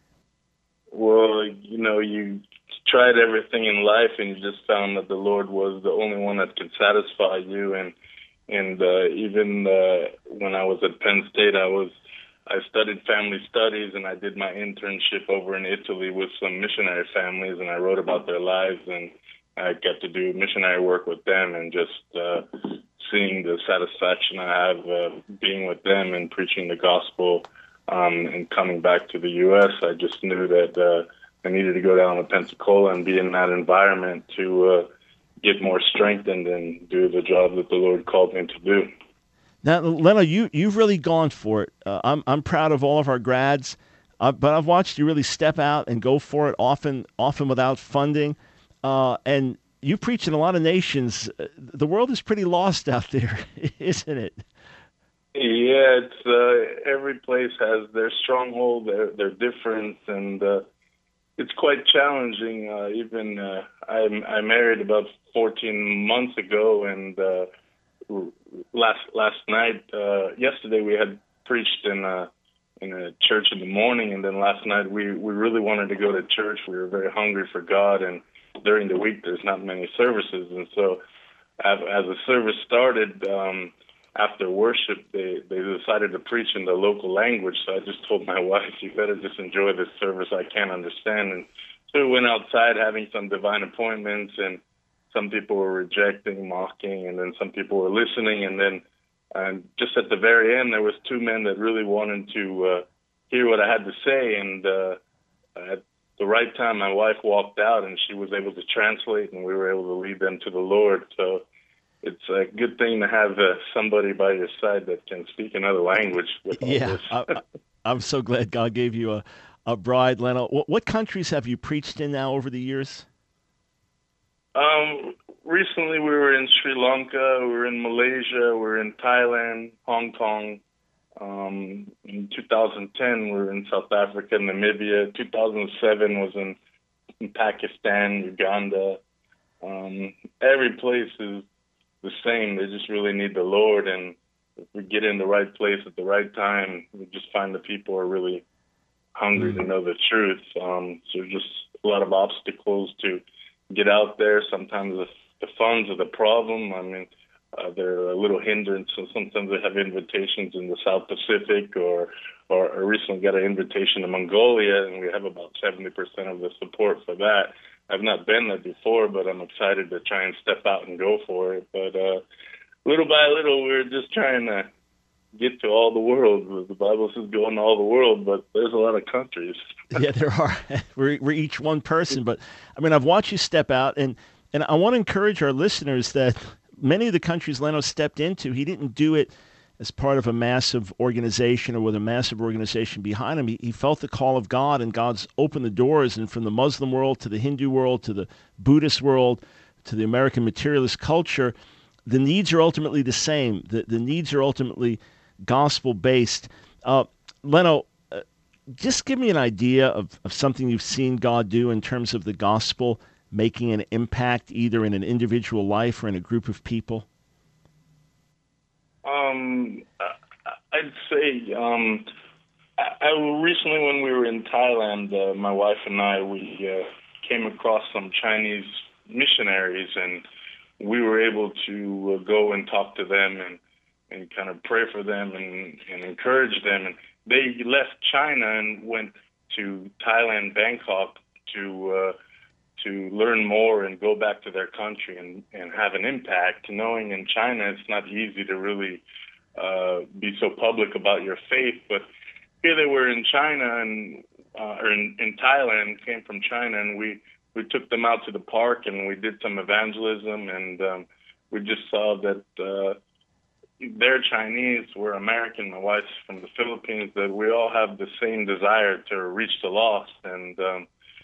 Well, you know, you tried everything in life, and you just found that the Lord was the only one that could satisfy you. And and uh, even uh, when I was at Penn State, I was I studied family studies, and I did my internship over in Italy with some missionary families, and I wrote about their lives, and I got to do missionary work with them, and just uh, seeing the satisfaction I have uh, being with them and preaching the gospel, um, and coming back to the U S, I just knew that uh, I needed to go down to Pensacola and be in that environment to uh, get more strengthened and do the job that the Lord called me to do. Now, Leno, you, you've really gone for it. Uh, I'm I'm proud of all of our grads, uh, but I've watched you really step out and go for it, often often without funding. Uh, and you preach in a lot of nations. The world is pretty lost out there, isn't it? Yeah, it's uh, every place has their stronghold, their their difference, and uh, it's quite challenging. Uh, even uh, I, I married about fourteen months ago, and uh, last last night, uh, yesterday we had preached in a in a church in the morning, and then last night we we really wanted to go to church. We were very hungry for God, and during the week there's not many services, and so as, as the service started. Um, After worship, they, they decided to preach in the local language. So I just told my wife, you better just enjoy this service. I can't understand. And so we went outside having some divine appointments, and some people were rejecting, mocking, and then some people were listening. And then and just at the very end, there was two men that really wanted to uh, hear what I had to say. And uh, at the right time, my wife walked out, and she was able to translate, and we were able to lead them to the Lord. So it's a good thing to have uh, somebody by your side that can speak another language with all yeah, this. I, I'm so glad God gave you a, a bride, Leno. What, what countries have you preached in now over the years? Um, recently we were in Sri Lanka, we were in Malaysia, we were in Thailand, Hong Kong. Um, in two thousand ten, we were in South Africa, Namibia. two thousand seven was in, in Pakistan, Uganda. Um, every place is the same. They just really need the Lord, and if we get in the right place at the right time, we just find the people are really hungry mm-hmm. to know the truth. Um, so just a lot of obstacles to get out there. Sometimes the, the funds are the problem. I mean, uh, they're a little hindrance. So sometimes they have invitations in the South Pacific, or or I recently got an invitation to Mongolia, and we have about seventy percent of the support for that. I've not been there before, but I'm excited to try and step out and go for it. But uh, little by little, we're just trying to get to all the world. The Bible says go into all the world, but there's a lot of countries. Yeah, there are. We're, we're each one person. But, I mean, I've watched you step out, and, and I want to encourage our listeners that many of the countries Leno stepped into, he didn't do it as part of a massive organization or with a massive organization behind him. He, he felt the call of God, and God's opened the doors. And from the Muslim world to the Hindu world to the Buddhist world to the American materialist culture, the needs are ultimately the same. The, the needs are ultimately gospel-based. Uh, Leno, uh, just give me an idea of, of something you've seen God do in terms of the gospel making an impact either in an individual life or in a group of people. Um, I'd say um, I, I recently, when we were in Thailand, uh, my wife and I, we uh, came across some Chinese missionaries, and we were able to uh, go and talk to them and, and kind of pray for them and, and encourage them. And they left China and went to Thailand, Bangkok, to uh, to learn more and go back to their country and, and have an impact, knowing in China it's not easy to really uh, be so public about your faith. But here they were in China and uh, or in, in Thailand, came from China, and we, we took them out to the park and we did some evangelism, and um, we just saw that uh, they're Chinese, we're American, my wife's from the Philippines, that we all have the same desire to reach the lost. And um,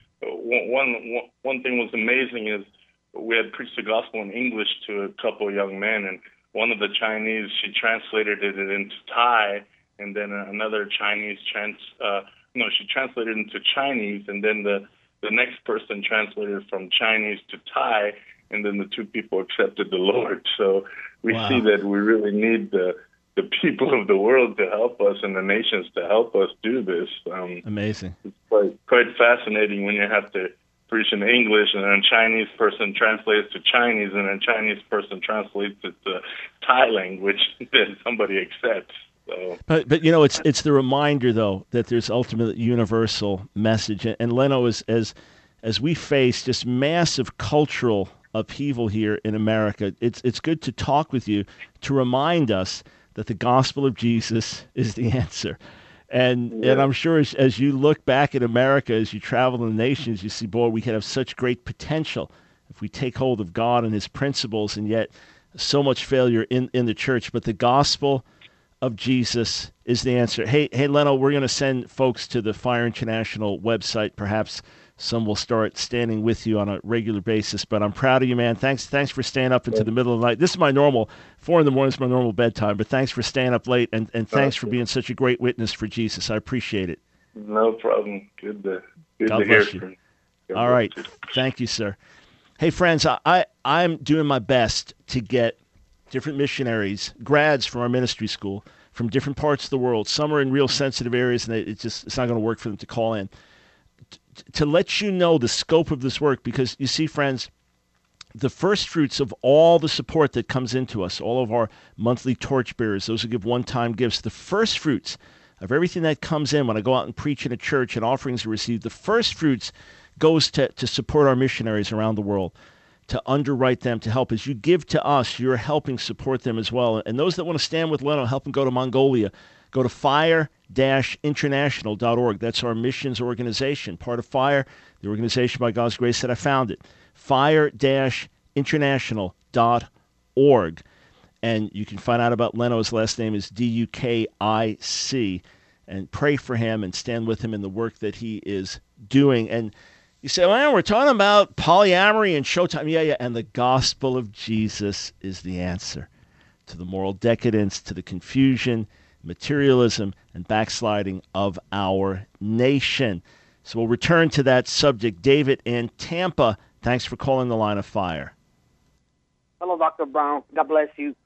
One, one one thing was amazing is we had preached the gospel in English to a couple of young men, and one of the Chinese, she translated it into Thai, and then another Chinese trans uh, no, she translated it into Chinese, and then the the next person translated from Chinese to Thai, and then the two people accepted the Lord. So we wow. see that we really need the the people of the world to help us and the nations to help us do this. Um, Amazing. It's quite, quite fascinating when you have to preach in English and then a Chinese person translates to Chinese and a Chinese person translates it to Thai language that somebody accepts. So. But, but you know, it's it's the reminder, though, that there's ultimate universal message. And, and Leno, as, as, as we face just massive cultural upheaval here in America, it's it's good to talk with you to remind us that the gospel of Jesus is the answer. And yeah. and I'm sure as, as you look back at America, as you travel in the nations, you see, boy, we can have such great potential if we take hold of God and his principles, and yet so much failure in, in the church. But the gospel of Jesus is the answer. Hey, hey, Leno, we're going to send folks to the Fire International website. Perhaps some will start standing with you on a regular basis, but I'm proud of you, man. Thanks thanks for staying up into the middle of the night. This is my normal, four in the morning is my normal bedtime, but thanks for staying up late, and, and thanks for being such a great witness for Jesus. I appreciate it. No problem. Good to, good God to hear bless you. from you. All right. You. Thank you, sir. Hey, friends, I, I, I'm doing my best to get different missionaries, grads from our ministry school, from different parts of the world. Some are in real sensitive areas, and it just it's not going to work for them to call in. To let you know the scope of this work, because you see, friends, the first fruits of all the support that comes into us, all of our monthly torchbearers, those who give one-time gifts, the first fruits of everything that comes in when I go out and preach in a church and offerings are received, the first fruits goes to, to support our missionaries around the world, to underwrite them, to help. As you give to us, you're helping support them as well. And those that want to stand with Leno, help them go to Mongolia. Go to fire dash international dot org. That's our missions organization, part of FIRE, the organization by God's grace that I founded. fire dash international dot org. And you can find out about Leno. His last name is D U K I C. And pray for him and stand with him in the work that he is doing. And you say, well, we're talking about polyamory and Showtime. Yeah, yeah. And the gospel of Jesus is the answer to the moral decadence, to the confusion, materialism, and backsliding of our nation. So we'll return to that subject. David in Tampa, thanks for calling the Line of Fire. Hello, Doctor Brown. God bless you.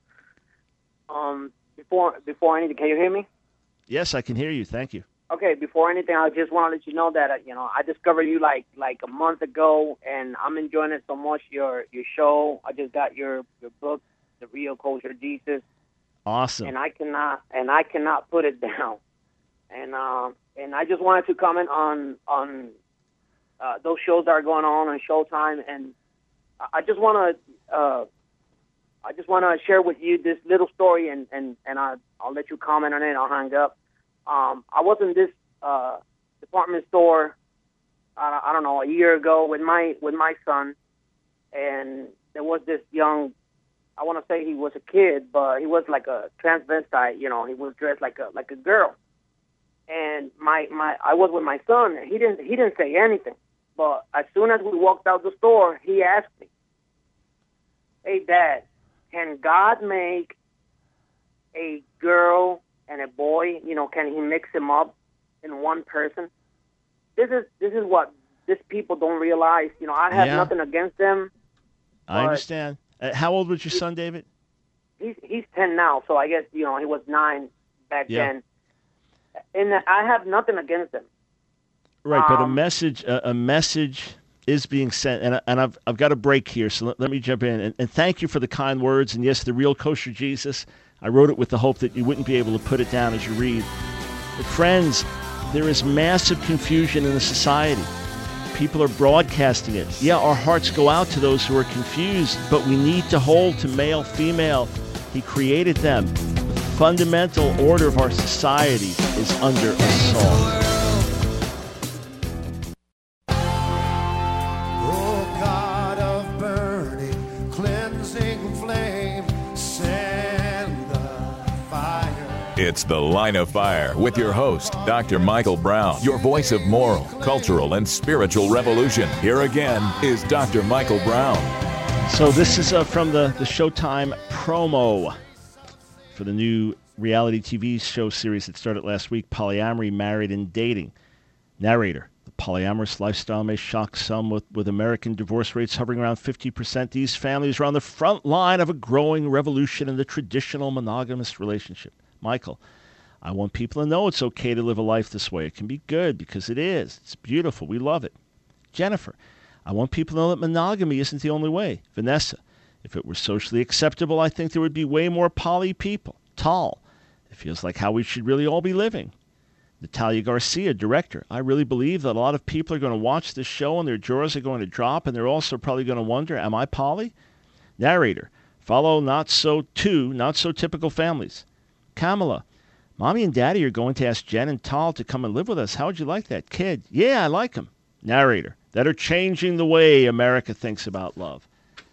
Um, before before anything, can you hear me? Yes, I can hear you. Thank you. Okay, before anything, I just want to let you know that uh, you know I discovered you like like a month ago, and I'm enjoying it so much. Your your show. I just got your your book, The Real Culture of Jesus. Awesome. And I cannot and I cannot put it down. And uh, and I just wanted to comment on on uh, those shows that are going on on Showtime, and I just want to uh, I just want to share with you this little story, and and and I I'll let you comment on it. I'll hang up. Um, I was in this uh, department store, I, I don't know, a year ago with my with my son, and there was this young. I want to say he was a kid, but he was like a transvestite. You know, he was dressed like a like a girl. And my, my I was with my son, and he didn't he didn't say anything. But as soon as we walked out the store, he asked me, "Hey, Dad, can God make a girl and a boy? You know, can He mix them up in one person? This is this is what these people don't realize. You know, I have Yeah. nothing against them. I but understand. Uh, how old was your son, David? He's he's ten now, so I guess you know he was nine back Yeah. then. And I have nothing against them. Right, but a Um, message, a, a message is being sent, and I- and I've I've got a break here, so let, let me jump in and, and thank you for the kind words. And yes, the real kosher Jesus. I wrote it with the hope that you wouldn't be able to put it down as you read. But friends, there is massive confusion in the society. People are broadcasting it. Yeah, our hearts go out to those who are confused, but we need to hold to male, female. He created them. The fundamental order of our society is under assault. Oh God of burning, cleansing flame, send the fire. It's The Line of Fire with your host, Doctor Michael Brown, your voice of moral, cultural, and spiritual revolution. Here again is Doctor Michael Brown. So this is uh, from the, the Showtime promo for the new reality T V show series that started last week, Polyamory, Married, and Dating. Narrator: the polyamorous lifestyle may shock some with, with American divorce rates hovering around fifty percent. These families are on the front line of a growing revolution in the traditional monogamous relationship. Michael, I want people to know it's okay to live a life this way. It can be good because it is. It's beautiful. We love it. Jennifer, I want people to know that monogamy isn't the only way. Vanessa, if it were socially acceptable, I think there would be way more poly people. Tal, it feels like how we should really all be living. Natalia Garcia, director, I really believe that a lot of people are going to watch this show and their jaws are going to drop, and they're also probably going to wonder, am I poly? Narrator, follow not so two, not so typical families. Kamala, Mommy and Daddy are going to ask Jen and Tal to come and live with us. How would you like that? Kid, yeah, I like them. Narrator, that are changing the way America thinks about love.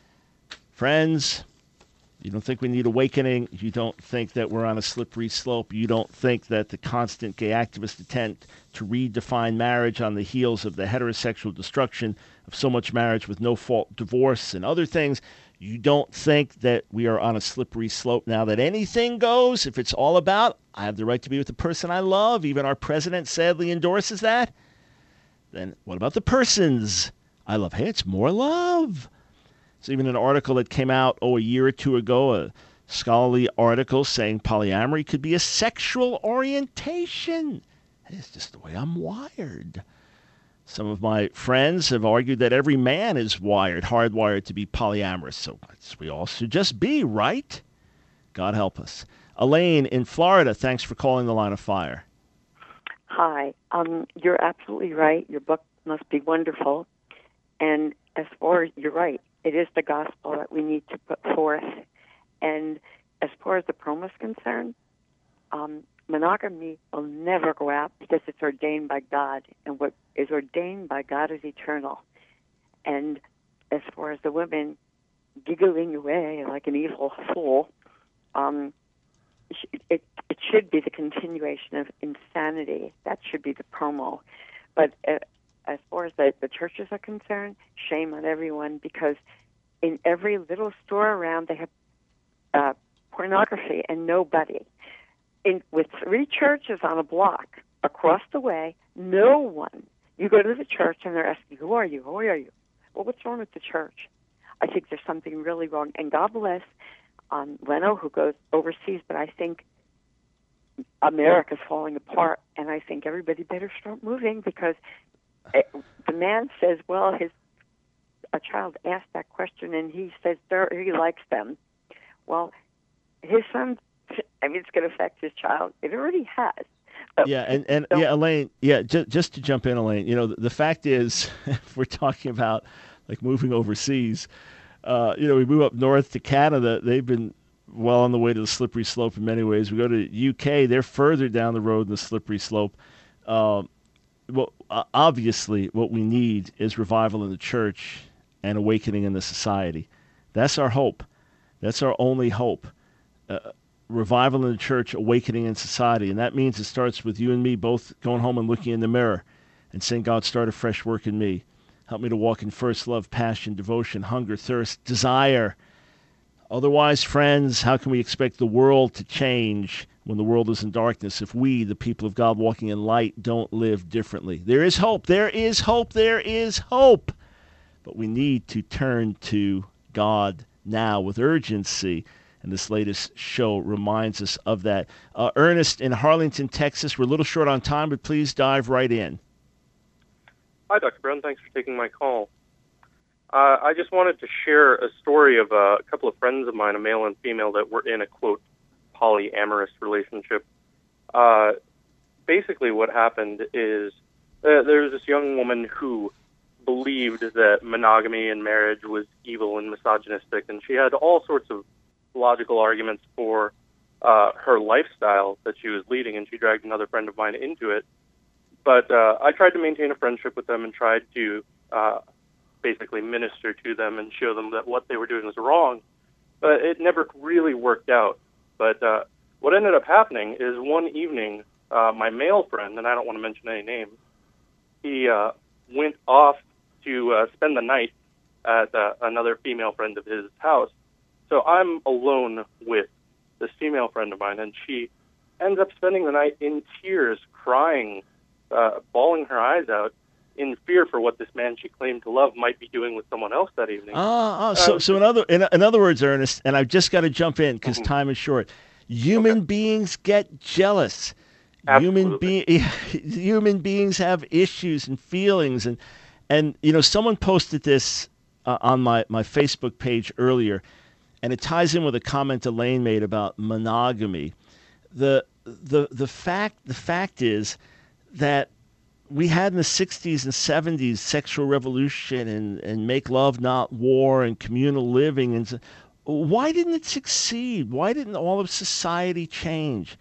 Friends, you don't think we need awakening. You don't think that we're on a slippery slope. You don't think that the constant gay activist attempt to redefine marriage on the heels of the heterosexual destruction of so much marriage with no-fault divorce and other things, you don't think that we are on a slippery slope now, that anything goes, if it's all about, I have the right to be with the person I love, even our president sadly endorses that, then what about the persons I love? Hey, it's more love. There's even an article that came out, oh, a year or two ago, a scholarly article saying polyamory could be a sexual orientation. It's just the way I'm wired. Some of my friends have argued that every man is wired, hardwired to be polyamorous. So we all should just be, right? God help us. Elaine in Florida, thanks for calling The Line of Fire. Hi. Um, you're absolutely right. Your book must be wonderful. And as far as you're right, it is the gospel that we need to put forth. And as far as the promo is concerned, um, monogamy will never go out because it's ordained by God. And what is ordained by God is eternal. And as far as the women giggling away like an evil fool, um, it, it should be the continuation of insanity. That should be the promo. But uh, as far as the, the churches are concerned, shame on everyone, because in every little store around they have uh, pornography and nobody. In, with three churches on a block across the way, no one. You go to the church and they're asking, who are you? Who are you? Well, what's wrong with the church? I think there's something really wrong. And God bless um, Leno, who goes overseas, but I think America's falling apart, and I think everybody better start moving because it, the man says, well, his a child asked that question, and he says he likes them. Well, his son, I mean, it's going to affect his child. It already has. But yeah, and, and yeah, Elaine, yeah, just, just to jump in, Elaine, you know, the, the fact is, if we're talking about, like, moving overseas, uh, you know, we move up north to Canada, they've been well on the way to the slippery slope in many ways. We go to U K, they're further down the road in the slippery slope. Um, well, obviously, what we need is revival in the church and awakening in the society. That's our hope. That's our only hope. Uh, revival in the church, awakening in society. And that means it starts with you and me both going home and looking in the mirror and saying, God, start a fresh work in me. Help me to walk in first love, passion, devotion, hunger, thirst, desire, Otherwise, friends, how can we expect the world to change when the world is in darkness if we, the people of God walking in light, don't live differently? There is hope. There is hope. There is hope. But we need to turn to God now with urgency. And this latest show reminds us of that. Uh, Ernest in Harlingen, Texas. We're a little short on time, but please dive right in. Hi, Doctor Brown. Thanks for taking my call. Uh, I just wanted to share a story of uh, a couple of friends of mine, a male and female, that were in a, quote, polyamorous relationship. Uh, basically what happened is uh, there was this young woman who believed that monogamy in marriage was evil and misogynistic, and she had all sorts of logical arguments for uh, her lifestyle that she was leading, and she dragged another friend of mine into it. But uh, I tried to maintain a friendship with them and tried to uh, basically minister to them and show them that what they were doing was wrong. But it never really worked out. But uh, what ended up happening is one evening, uh, my male friend, and I don't want to mention any names, he uh, went off to uh, spend the night at uh, another female friend of his house. So I'm alone with this female friend of mine, and she ends up spending the night in tears, crying, uh, bawling her eyes out in fear for what this man she claimed to love might be doing with someone else that evening. Ah, ah so, uh, so in other, in, in other words, Ernest, and I've just got to jump in because mm-hmm. time is short, human okay. beings get jealous. Human, be, human beings have issues and feelings. And, and you know, someone posted this uh, on my, my Facebook page earlier, and it ties in with a comment Elaine made about monogamy. The, the, the, fact, the fact is that we had in the sixties and seventies sexual revolution and, and make love, not war, and communal living. And why didn't it succeed? Why didn't all of society change?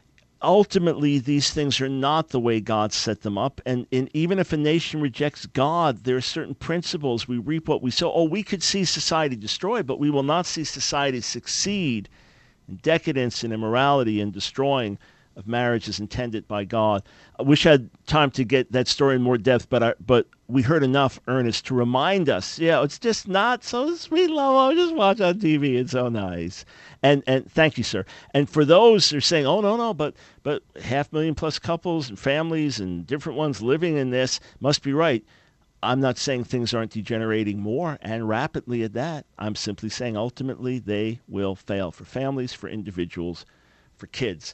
Ultimately, these things are not the way God set them up. And, and even if a nation rejects God, there are certain principles. We reap what we sow. Oh, we could see society destroyed, but we will not see society succeed in decadence and immorality and destroying of marriage as intended by God. I wish I had time to get that story in more depth, but I, but we heard enough, Ernest, to remind us, yeah, it's just not so sweet, love. Just watch on T V. It's so nice. And and thank you, sir. And for those who are saying, oh, no, no, but but half million plus couples and families and different ones living in this must be right. I'm not saying things aren't degenerating more and rapidly at that. I'm simply saying ultimately they will fail for families, for individuals, for kids.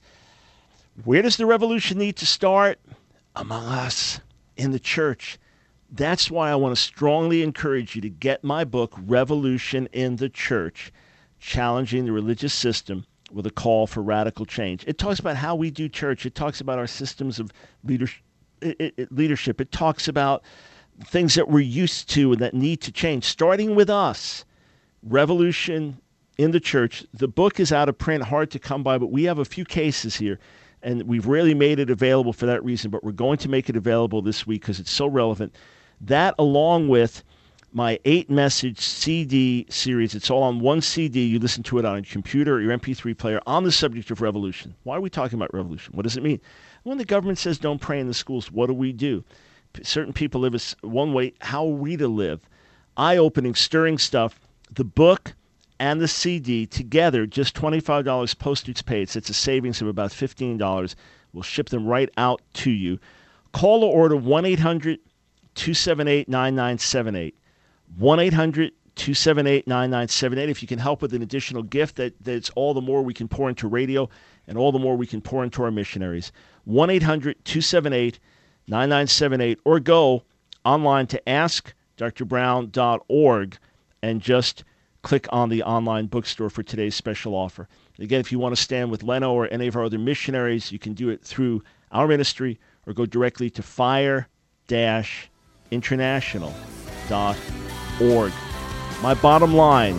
Where does the revolution need to start? Among us, in the church. That's why I want to strongly encourage you to get my book, Revolution in the Church, Challenging the Religious System with a Call for Radical Change. It talks about how we do church. It talks about our systems of leadership. It, it, leadership. It talks about things that we're used to and that need to change, starting with us. Revolution in the Church. The book is out of print, hard to come by, but we have a few cases here. And we've rarely made it available for that reason, but we're going to make it available this week because it's so relevant. That, along with my eight-message C D series, it's all on one C D. You listen to it on a computer or your M P three player on the subject of revolution. Why are we talking about revolution? What does it mean? When the government says don't pray in the schools, what do we do? Certain people live one way. How are we to live? Eye-opening, stirring stuff. The book and the C D together, just twenty-five dollars postage paid. So it's a savings of about fifteen dollars. We'll ship them right out to you. Call or order one eight hundred two seven eight nine nine seven eight. one eight hundred two seven eight nine nine seven eight. If you can help with an additional gift, that, that's all the more we can pour into radio and all the more we can pour into our missionaries. one eight hundred two seven eight nine nine seven eight, or go online to ask dr brown dot org and just click on the online bookstore for today's special offer. Again, if you want to stand with Leno or any of our other missionaries, you can do it through our ministry or go directly to fire dash international dot org. My bottom line,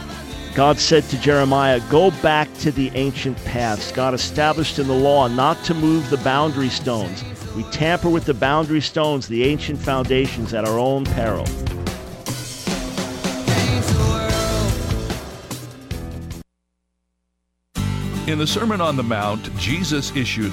God said to Jeremiah, go back to the ancient paths. God established in the law not to move the boundary stones. We tamper with the boundary stones, the ancient foundations, at our own peril. In the Sermon on the Mount, Jesus issued